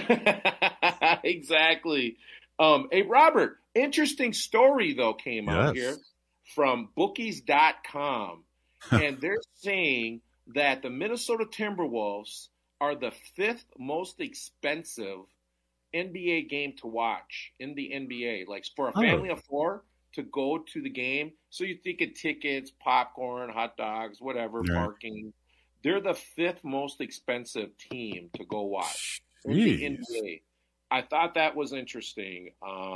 Speaker 26: Exactly. Hey, Robert, interesting story, though, came out here from bookies.com. And they're saying that the Minnesota Timberwolves are the 5th most expensive NBA game to watch in the NBA. Like for a family of 4 to go to the game. So you're thinking tickets, popcorn, hot dogs, whatever, parking. They're the 5th most expensive team to go watch in the NBA. I thought that was interesting.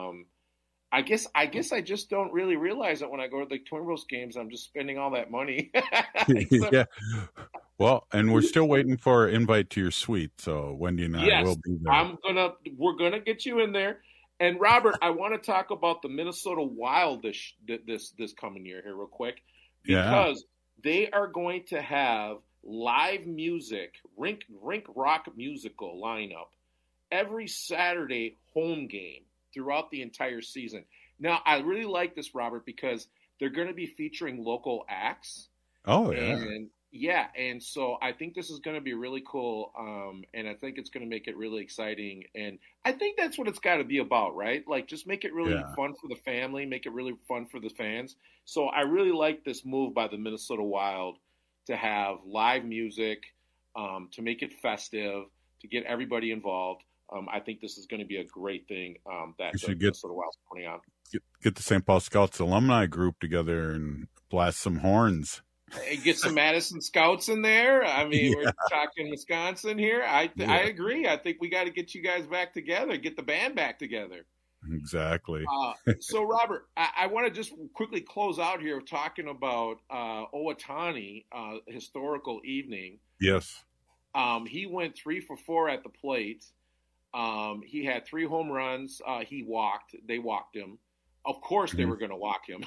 Speaker 26: I guess I just don't really realize that when I go to the Timberwolves games, I'm just spending all that money.
Speaker 18: Yeah. Well, and we're still waiting for an invite to your suite. So Wendy and I will be there.
Speaker 26: We're gonna get you in there. And Robert, I want to talk about the Minnesota Wild this coming year here real quick, because they are going to have live music, rink rock musical lineup every Saturday home game throughout the entire season. Now, I really like this, Robert, because they're going to be featuring local acts.
Speaker 18: Oh, yeah.
Speaker 26: And so I think this is going to be really cool, and I think it's going to make it really exciting. And I think that's what it's got to be about, right? Like, just make it really fun for the family, make it really fun for the fans. So I really like this move by the Minnesota Wild to have live music, to make it festive, to get everybody involved. I think this is going to be a great thing that the Minnesota Wild's putting on.
Speaker 18: Get the St. Paul Scouts alumni group together and blast some horns.
Speaker 26: Get some Madison Scouts in there. I mean, we're talking Wisconsin here. I agree. I think we got to get you guys back together, get the band back together.
Speaker 18: Exactly.
Speaker 26: So, Robert, I want to just quickly close out here talking about Ohtani, historical evening.
Speaker 18: Yes.
Speaker 26: He went 3 for 4 at the plate. He had 3 home runs. He walked. They walked him. Of course, they were going to walk him.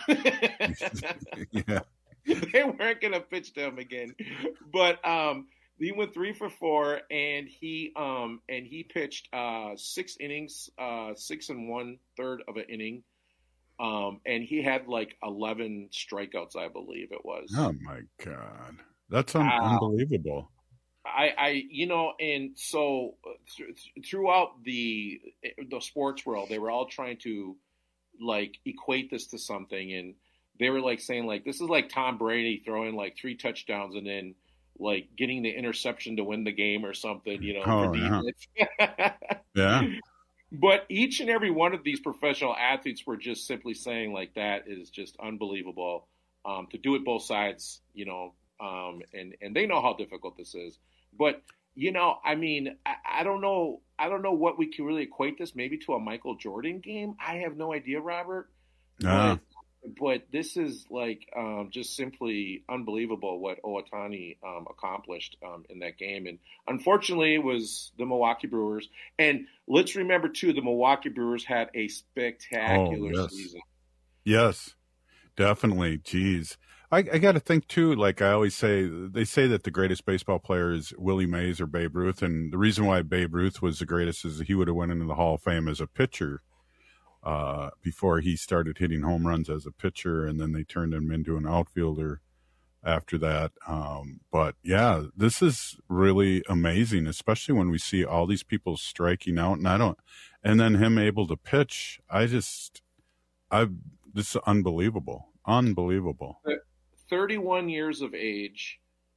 Speaker 18: Yeah.
Speaker 26: They weren't going to pitch to him again. But he went 3 for 4, and he pitched 6 innings, 6 1/3 of an inning. And he had like 11 strikeouts, I believe it was.
Speaker 18: Oh my God, that's unbelievable.
Speaker 26: And so throughout the sports world, they were all trying to like equate this to something, and they were like saying like this is like Tom Brady throwing like 3 touchdowns and then like getting the interception to win the game or something, for defense.
Speaker 18: Yeah.
Speaker 26: But each and every one of these professional athletes were just simply saying like that is just unbelievable to do it both sides, and they know how difficult this is. But, I mean, I don't know what we can really equate this maybe to a Michael Jordan game. I have no idea, Robert. But this is like just simply unbelievable what Ohtani accomplished in that game. And unfortunately, it was the Milwaukee Brewers. And let's remember, too, the Milwaukee Brewers had a spectacular season.
Speaker 18: Yes, definitely. Jeez. I got to think, too, like I always say, they say that the greatest baseball player is Willie Mays or Babe Ruth. And the reason why Babe Ruth was the greatest is that he would have went into the Hall of Fame as a pitcher before he started hitting home runs as a pitcher. And then they turned him into an outfielder after that. But, yeah, this is really amazing, especially when we see all these people striking out. And then him able to pitch. This is unbelievable. Unbelievable.
Speaker 26: 31 years of age.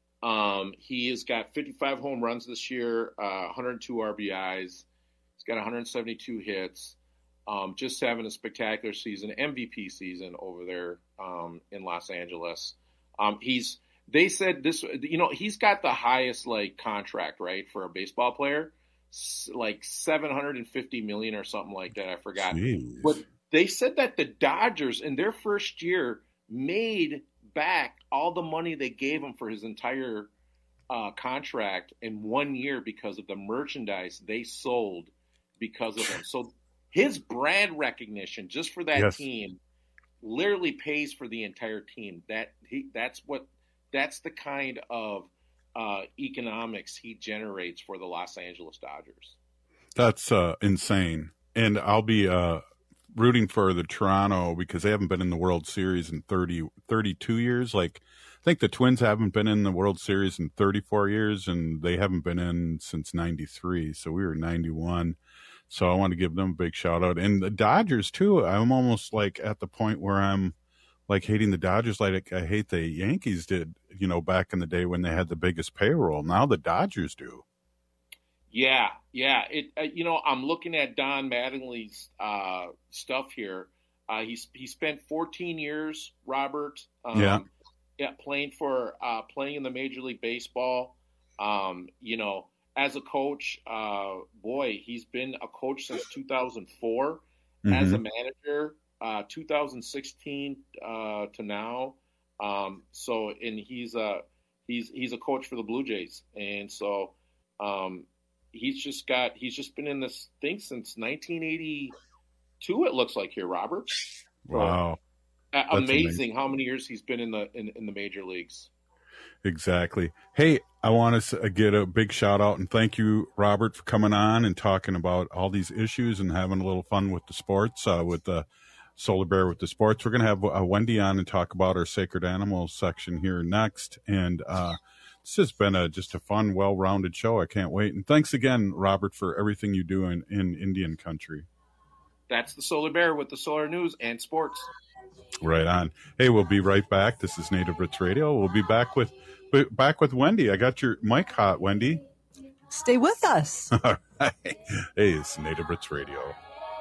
Speaker 26: He has got 55 home runs this year, 102 RBIs. He's got 172 hits. just having a spectacular season, MVP season over there in Los Angeles. They said this, he's got the highest contract, right, for a baseball player, like $750 million or something like that. I forgot.
Speaker 18: Jeez.
Speaker 26: But they said that the Dodgers in their first year made back all the money they gave him for his entire contract in 1 year because of the merchandise they sold because of him. So his brand recognition just for that team literally pays for the entire team. That's the kind of economics he generates for the Los Angeles Dodgers.
Speaker 18: That's insane. And I'll be rooting for the Toronto because they haven't been in the World Series in 32 years. I think the Twins haven't been in the World Series in 34 years, and they haven't been in since 93. So we were 91. So I want to give them a big shout out. And the Dodgers too. I'm almost at the point where I'm hating the Dodgers like I hate the Yankees did, back in the day when they had the biggest payroll. Now the Dodgers do.
Speaker 26: Yeah. I'm looking at Don Mattingly's stuff here. He spent 14 years, Robert. Playing in the Major League Baseball. As a coach, he's been a coach since 2004. Mm-hmm. As a manager, 2016 to now. He's a coach for the Blue Jays, and so he's just been in this thing since 1982. It looks like here, Robert.
Speaker 18: Wow,
Speaker 26: amazing how many years he's been in the major leagues.
Speaker 18: Exactly. Hey, I want to get a big shout out and thank you, Robert, for coming on and talking about all these issues and having a little fun with the sports, with the Solar Bear with the sports. We're going to have Wendy on and talk about our sacred animals section here next. And this has been just a fun, well-rounded show. I can't wait. And thanks again, Robert, for everything you do in Indian country.
Speaker 26: That's the Solar Bear with the solar news and sports.
Speaker 18: Right on. Hey, we'll be right back. This is Native Roots Radio. We'll be back with Wendy. I got your mic hot, Wendy.
Speaker 11: Stay with us.
Speaker 18: All right. Hey, it's Native Roots Radio.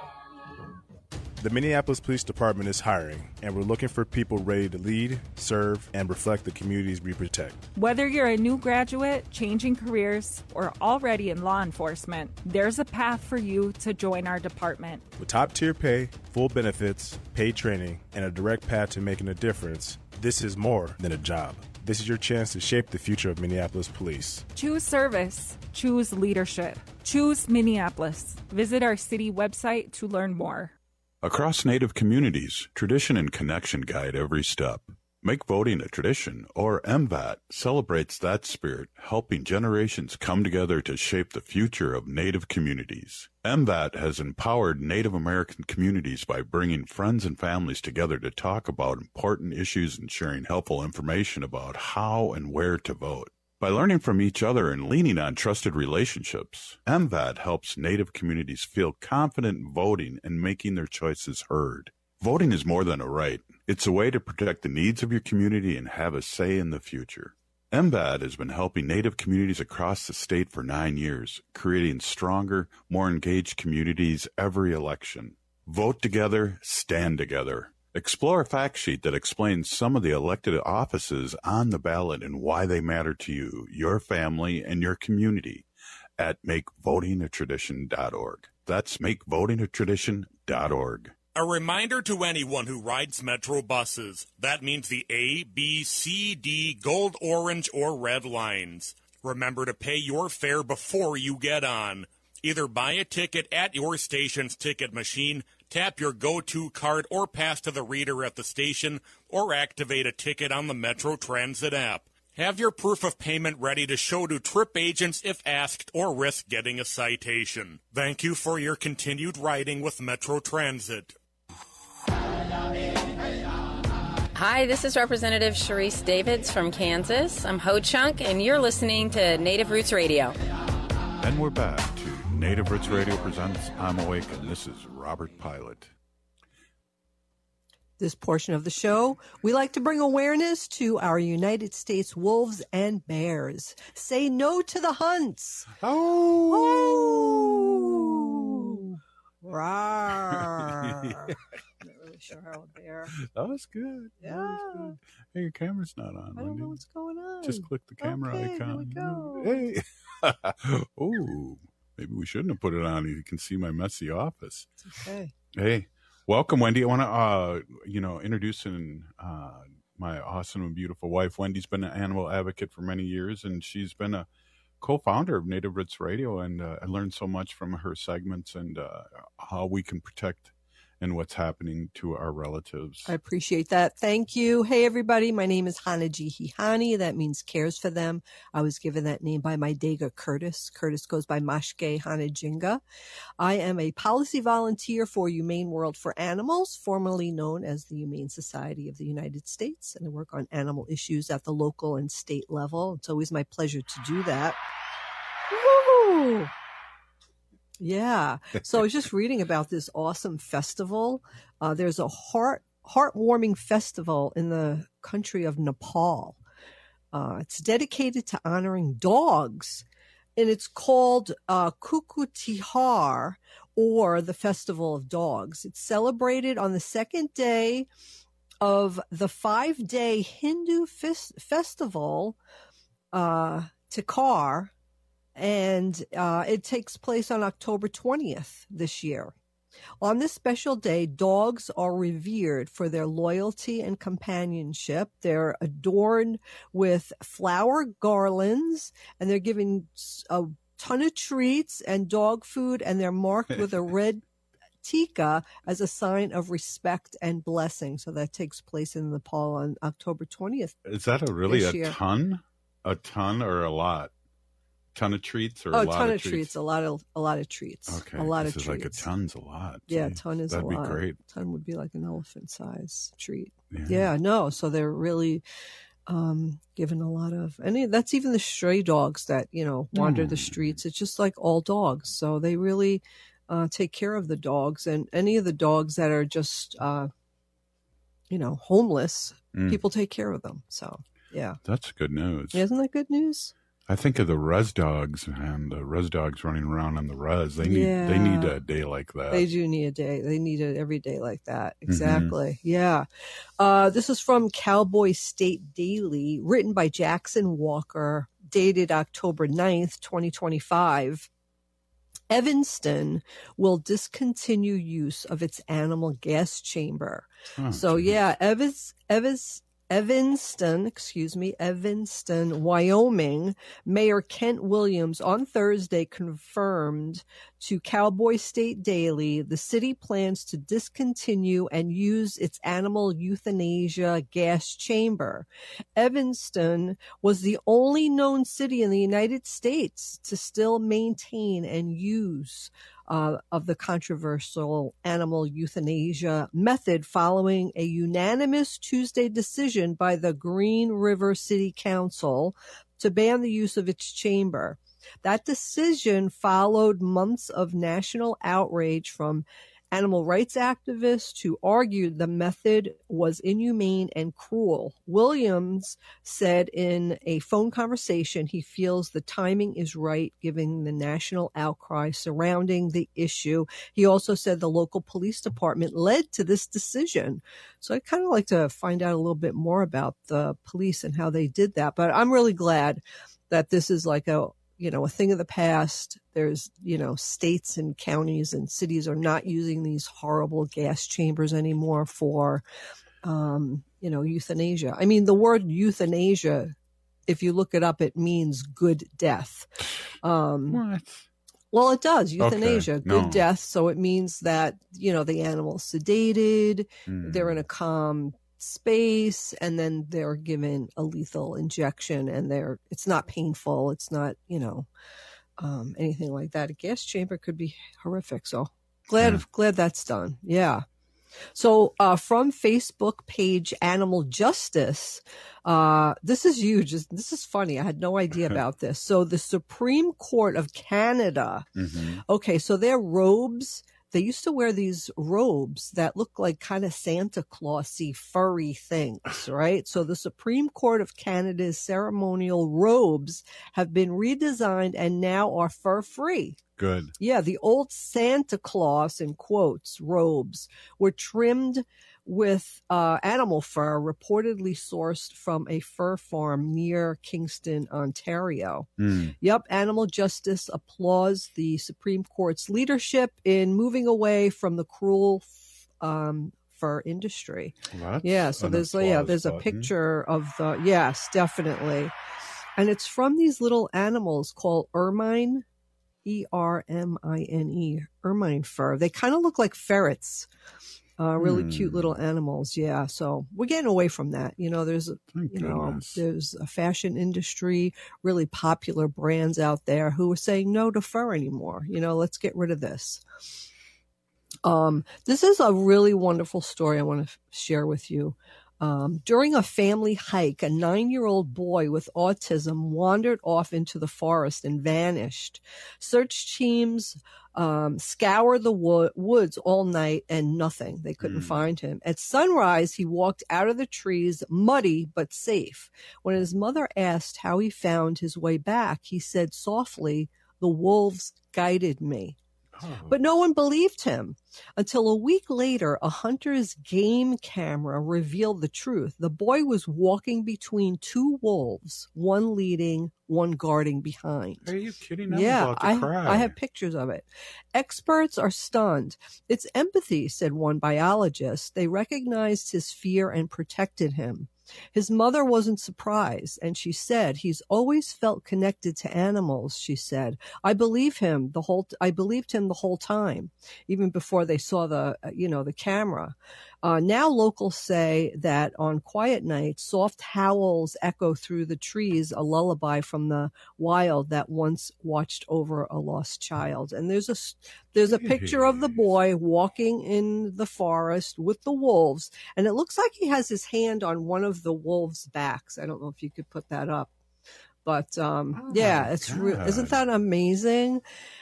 Speaker 23: The Minneapolis Police Department is hiring, and we're looking for people ready to lead, serve, and reflect the communities we protect.
Speaker 24: Whether you're a new graduate, changing careers, or already in law enforcement, there's a path for you to join our department.
Speaker 23: With top-tier pay, full benefits, paid training, and a direct path to making a difference, this is more than a job. This is your chance to shape the future of Minneapolis police.
Speaker 24: Choose service. Choose leadership. Choose Minneapolis. Visit our city website to learn more.
Speaker 18: Across Native communities, tradition and connection guide every step. Make voting a tradition, or MVAT, celebrates that spirit, helping generations come together to shape the future of Native communities. MVAT has empowered Native American communities by bringing friends and families together to talk about important issues and sharing helpful information about how and where to vote. By learning from each other and leaning on trusted relationships, MVAT helps Native communities feel confident voting and making their choices heard. Voting is more than a right. It's a way to protect the needs of your community and have a say in the future. MVAT has been helping Native communities across the state for 9 years, creating stronger, more engaged communities every election. Vote together, stand together. Explore a fact sheet that explains some of the elected offices on the ballot and why they matter to you, your family, and your community at makevotingatradition.org. That's makevotingatradition.org.
Speaker 14: A reminder to anyone who rides Metro buses. That means the A, B, C, D, gold, orange, or red lines. Remember to pay your fare before you get on. Either buy a ticket at your station's ticket machine, tap your go-to card, or pass to the reader at the station, or activate a ticket on the Metro Transit app. Have your proof of payment ready to show to trip agents if asked, or risk getting a citation. Thank you for your continued riding with Metro Transit.
Speaker 15: Hi, this is Representative Sharice Davids from Kansas. I'm Ho Chunk, and you're listening to Native Roots Radio.
Speaker 18: And we're back to Native Roots Radio presents I'm Awake, and this is Robert Pilot.
Speaker 11: This portion of the show, we like to bring awareness to our United States wolves and bears. Say no to the hunts.
Speaker 18: Oh.
Speaker 11: Rawr. Not really sure how a bear.
Speaker 18: That was good.
Speaker 11: Yeah.
Speaker 18: That was good. Hey, your camera's not on.
Speaker 11: I don't know what's going on.
Speaker 18: Just click the camera icon.
Speaker 11: Here we
Speaker 18: go. Hey. Oh, maybe we shouldn't have put it on. You can see my messy office.
Speaker 11: It's okay.
Speaker 18: Hey, welcome, Wendy. I want to, introduce my awesome and beautiful wife. Wendy's been an animal advocate for many years, and she's been a co-founder of Native Roots Radio, and I learned so much from her segments and how we can protect and what's happening to our relatives.
Speaker 11: I appreciate that. Thank you. Hey, everybody. My name is Hanaji. That means cares for them. I was given that name by my Dega Curtis. Curtis goes by Mashke Hanajinga. I am a policy volunteer for Humane World for Animals, formerly known as the Humane Society of the United States, and I work on animal issues at the local and state level. It's always my pleasure to do that. Woo! Yeah. So I was just reading about this awesome festival. There's a heartwarming festival in the country of Nepal. It's dedicated to honoring dogs, and it's called Kuku Tihar, or the Festival of Dogs. It's celebrated on the second day of the 5-day Hindu festival, Tikar, and it takes place on October 20th this year. On this special day, dogs are revered for their loyalty and companionship. They're adorned with flower garlands, and they're given a ton of treats and dog food, and they're marked with a red tika as a sign of respect and blessing. So that takes place in Nepal on October 20th.
Speaker 18: Is that a ton? A ton or a lot? Ton of treats or a lot of treats?
Speaker 11: A ton of treats. A lot of treats.
Speaker 18: Okay.
Speaker 11: A lot of
Speaker 18: treats.
Speaker 11: Like
Speaker 18: a ton's a lot.
Speaker 11: Yeah, a ton is
Speaker 18: That'd
Speaker 11: a lot.
Speaker 18: That'd be great.
Speaker 11: A ton would be like an elephant size treat.
Speaker 18: Yeah.
Speaker 11: No. So they're really given a lot of, and that's even the stray dogs that, wander the streets. It's just like all dogs. So they really take care of the dogs, and any of the dogs that are just, homeless, people take care of them. So, yeah.
Speaker 18: That's good news.
Speaker 11: Isn't that good news?
Speaker 18: I think of the res dogs and the res dogs running around on the res. They need a day like that.
Speaker 11: They do need a day. They need it every day like that. Exactly. Mm-hmm. Yeah. This is from Cowboy State Daily, written by Jackson Walker, dated October 9th, 2025. Evanston will discontinue use of its animal gas chamber. Evanston, Wyoming, Mayor Kent Williams on Thursday confirmed to Cowboy State Daily the city plans to discontinue and use its animal euthanasia gas chamber. Evanston was the only known city in the United States to still maintain and use of the controversial animal euthanasia method following a unanimous Tuesday decision by the Green River City Council to ban the use of its chamber. That decision followed months of national outrage from animal rights activists who argued the method was inhumane and cruel. Williams said in a phone conversation he feels the timing is right given the national outcry surrounding the issue. He also said the local police department led to this decision. So I'd kind of like to find out a little bit more about the police and how they did that. But I'm really glad that this is like a thing of the past. There's, states and counties and cities are not using these horrible gas chambers anymore for, euthanasia. I mean, the word euthanasia, if you look it up, it means good death.
Speaker 18: What?
Speaker 11: Well, it does. Euthanasia, good death. So it means that, the animal's sedated, they're in a calm space, and then they're given a lethal injection, and it's not painful. It's not, anything like that. A gas chamber could be horrific. So glad that's done. Yeah. So from Facebook page Animal Justice, this is huge. This is funny. I had no idea about this. So the Supreme Court of Canada. Okay, so their robes. They used to wear these robes that look like kind of Santa Claus-y, furry things, right? So the Supreme Court of Canada's ceremonial robes have been redesigned and now are fur-free.
Speaker 18: Good.
Speaker 11: Yeah, the old Santa Claus, in quotes, robes were trimmed with animal fur reportedly sourced from a fur farm near Kingston, Ontario. Yep, Animal Justice applauds the Supreme Court's leadership in moving away from the cruel fur industry. Yeah, so there's a picture of the, yes, definitely. And it's from these little animals called ermine, E-R-M-I-N-E, ermine fur. They kind of look like ferrets. Really cute little animals. Yeah. So we're getting away from that. There's a fashion industry, really popular brands out there who are saying no to fur anymore. Let's get rid of this. This is a really wonderful story I want to share with you. During a family hike, a 9-year-old boy with autism wandered off into the forest and vanished. Search teams scoured the woods all night and nothing. They couldn't find him. At sunrise, he walked out of the trees, muddy but safe. When his mother asked how he found his way back, he said softly, "The wolves guided me." But no one believed him until a week later, a hunter's game camera revealed the truth. The boy was walking between two wolves, one leading, one guarding behind.
Speaker 18: Are you kidding? I'm
Speaker 11: Yeah,
Speaker 18: about to cry.
Speaker 11: I have pictures of it. Experts are stunned. It's empathy, said one biologist. They recognized his fear and protected him. His mother wasn't surprised, and she said, "He's always felt connected to animals," she said. I believed him the whole time, even before they saw the camera. Now locals say that on quiet nights, soft howls echo through the trees, a lullaby from the wild that once watched over a lost child. And there's a picture of the boy walking in the forest with the wolves, and it looks like he has his hand on one of the wolves' backs. I don't know if you could put that up, but isn't that amazing?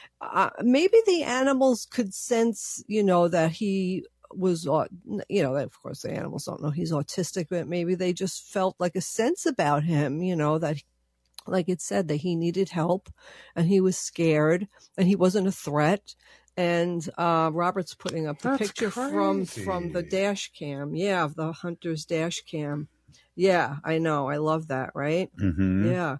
Speaker 11: Maybe the animals could sense, that he was, of course the animals don't know he's autistic, but maybe they just felt like a sense about him, that, like it said, that he needed help and he was scared and he wasn't a threat. And Robert's putting up the picture from the dash cam. Yeah, of the hunter's dash cam. Yeah, I know. I love that, right?
Speaker 18: Mm-hmm.
Speaker 11: Yeah.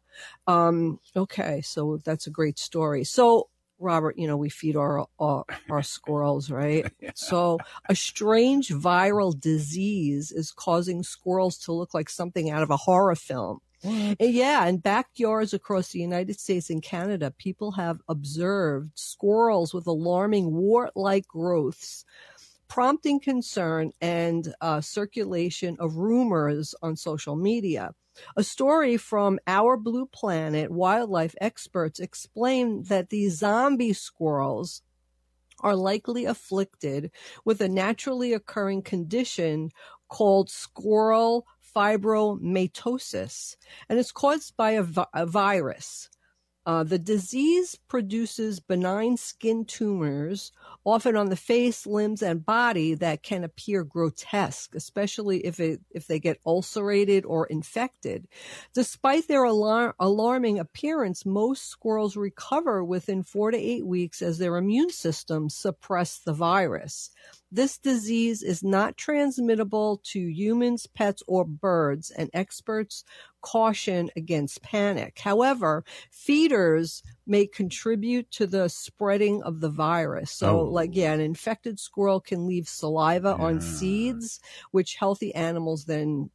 Speaker 11: Okay, so that's a great story. So, Robert, we feed our squirrels, right? So a strange viral disease is causing squirrels to look like something out of a horror film. Yeah, in backyards across the United States and Canada, people have observed squirrels with alarming wart-like growths, prompting concern and circulation of rumors on social media. A story from Our Blue Planet wildlife experts explain that these zombie squirrels are likely afflicted with a naturally occurring condition called squirrel fibromatosis, and it's caused by a virus. The disease produces benign skin tumors, often on the face, limbs, and body, that can appear grotesque, especially if they get ulcerated or infected. Despite their alarming appearance, most squirrels recover within 4 to 8 weeks as their immune systems suppress the virus. This disease is not transmittable to humans, pets, or birds, and experts caution against panic. However, feeders may contribute to the spreading of the virus. So, an infected squirrel can leave saliva on seeds, which healthy animals then,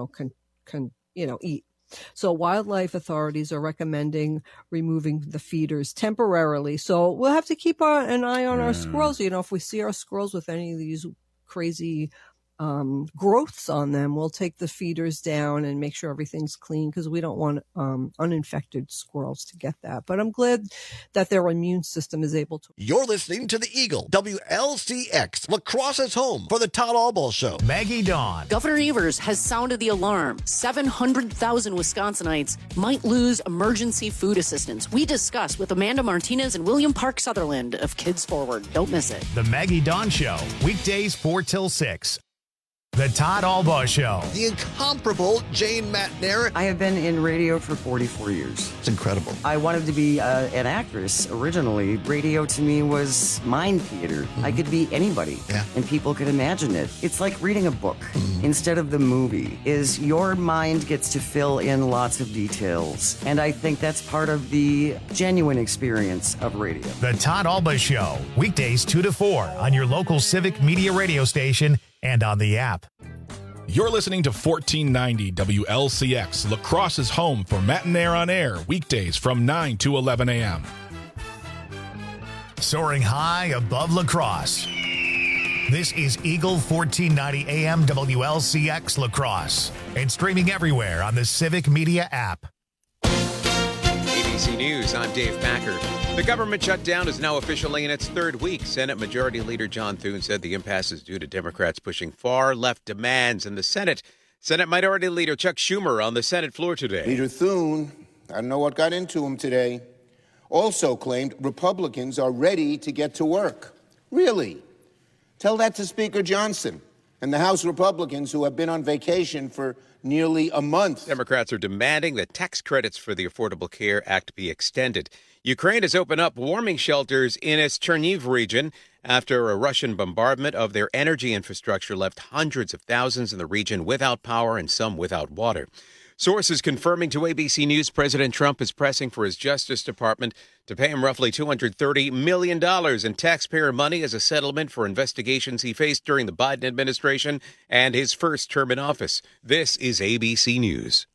Speaker 11: can eat. So wildlife authorities are recommending removing the feeders temporarily. So we'll have to keep an eye on our squirrels. If we see our squirrels with any of these crazy growths on them, we'll take the feeders down and make sure everything's clean, because we don't want uninfected squirrels to get that. But I'm glad that their immune system is able to.
Speaker 3: You're listening to the Eagle, WLCX, La Crosse's home for the Todd Albaugh Show.
Speaker 1: Maggie Dawn.
Speaker 16: Governor Evers has sounded the alarm. 700,000 Wisconsinites might lose emergency food assistance. We discuss with Amanda Martinez and William Park Sutherland of Kids Forward. Don't miss it.
Speaker 1: The Maggie Dawn Show, weekdays 4 till 6. The Todd Albaugh Show.
Speaker 3: The incomparable Jane Matnair.
Speaker 4: I have been in radio for 44 years.
Speaker 3: It's incredible.
Speaker 4: I wanted to be an actress originally. Radio to me was mind theater. I could be anybody, and people could imagine it. It's like reading a book instead of the movie. Your mind gets to fill in lots of details, and I think that's part of the genuine experience of radio.
Speaker 1: The Todd Albaugh Show, weekdays 2 to 4 on your local Civic Media radio station and on the app.
Speaker 2: You're listening to 1490 WLCX, La Crosse's home for Matinaire on Air, weekdays from 9 to 11 a.m.
Speaker 1: Soaring high above La Crosse. This is Eagle 1490 AM WLCX La Crosse and streaming everywhere on the Civic Media app.
Speaker 5: ABC News, I'm Dave Packard. The government shutdown is now officially in its third week. Senate Majority Leader John Thune said the impasse is due to Democrats pushing far-left demands in the Senate. Senate Minority Leader Chuck Schumer on the Senate floor today.
Speaker 17: Leader Thune, I don't know what got into him today, also claimed Republicans are ready to get to work. Really? Tell that to Speaker Johnson and the House Republicans who have been on vacation for nearly a month.
Speaker 5: Democrats are demanding that tax credits for the Affordable Care Act be extended. Ukraine has opened up warming shelters in its Chernihiv region after a Russian bombardment of their energy infrastructure left hundreds of thousands in the region without power and some without water. Sources confirming to ABC News President Trump is pressing for his Justice Department to pay him roughly $230 million in taxpayer money as a settlement for investigations he faced during the Biden administration and his first term in office. This is ABC News.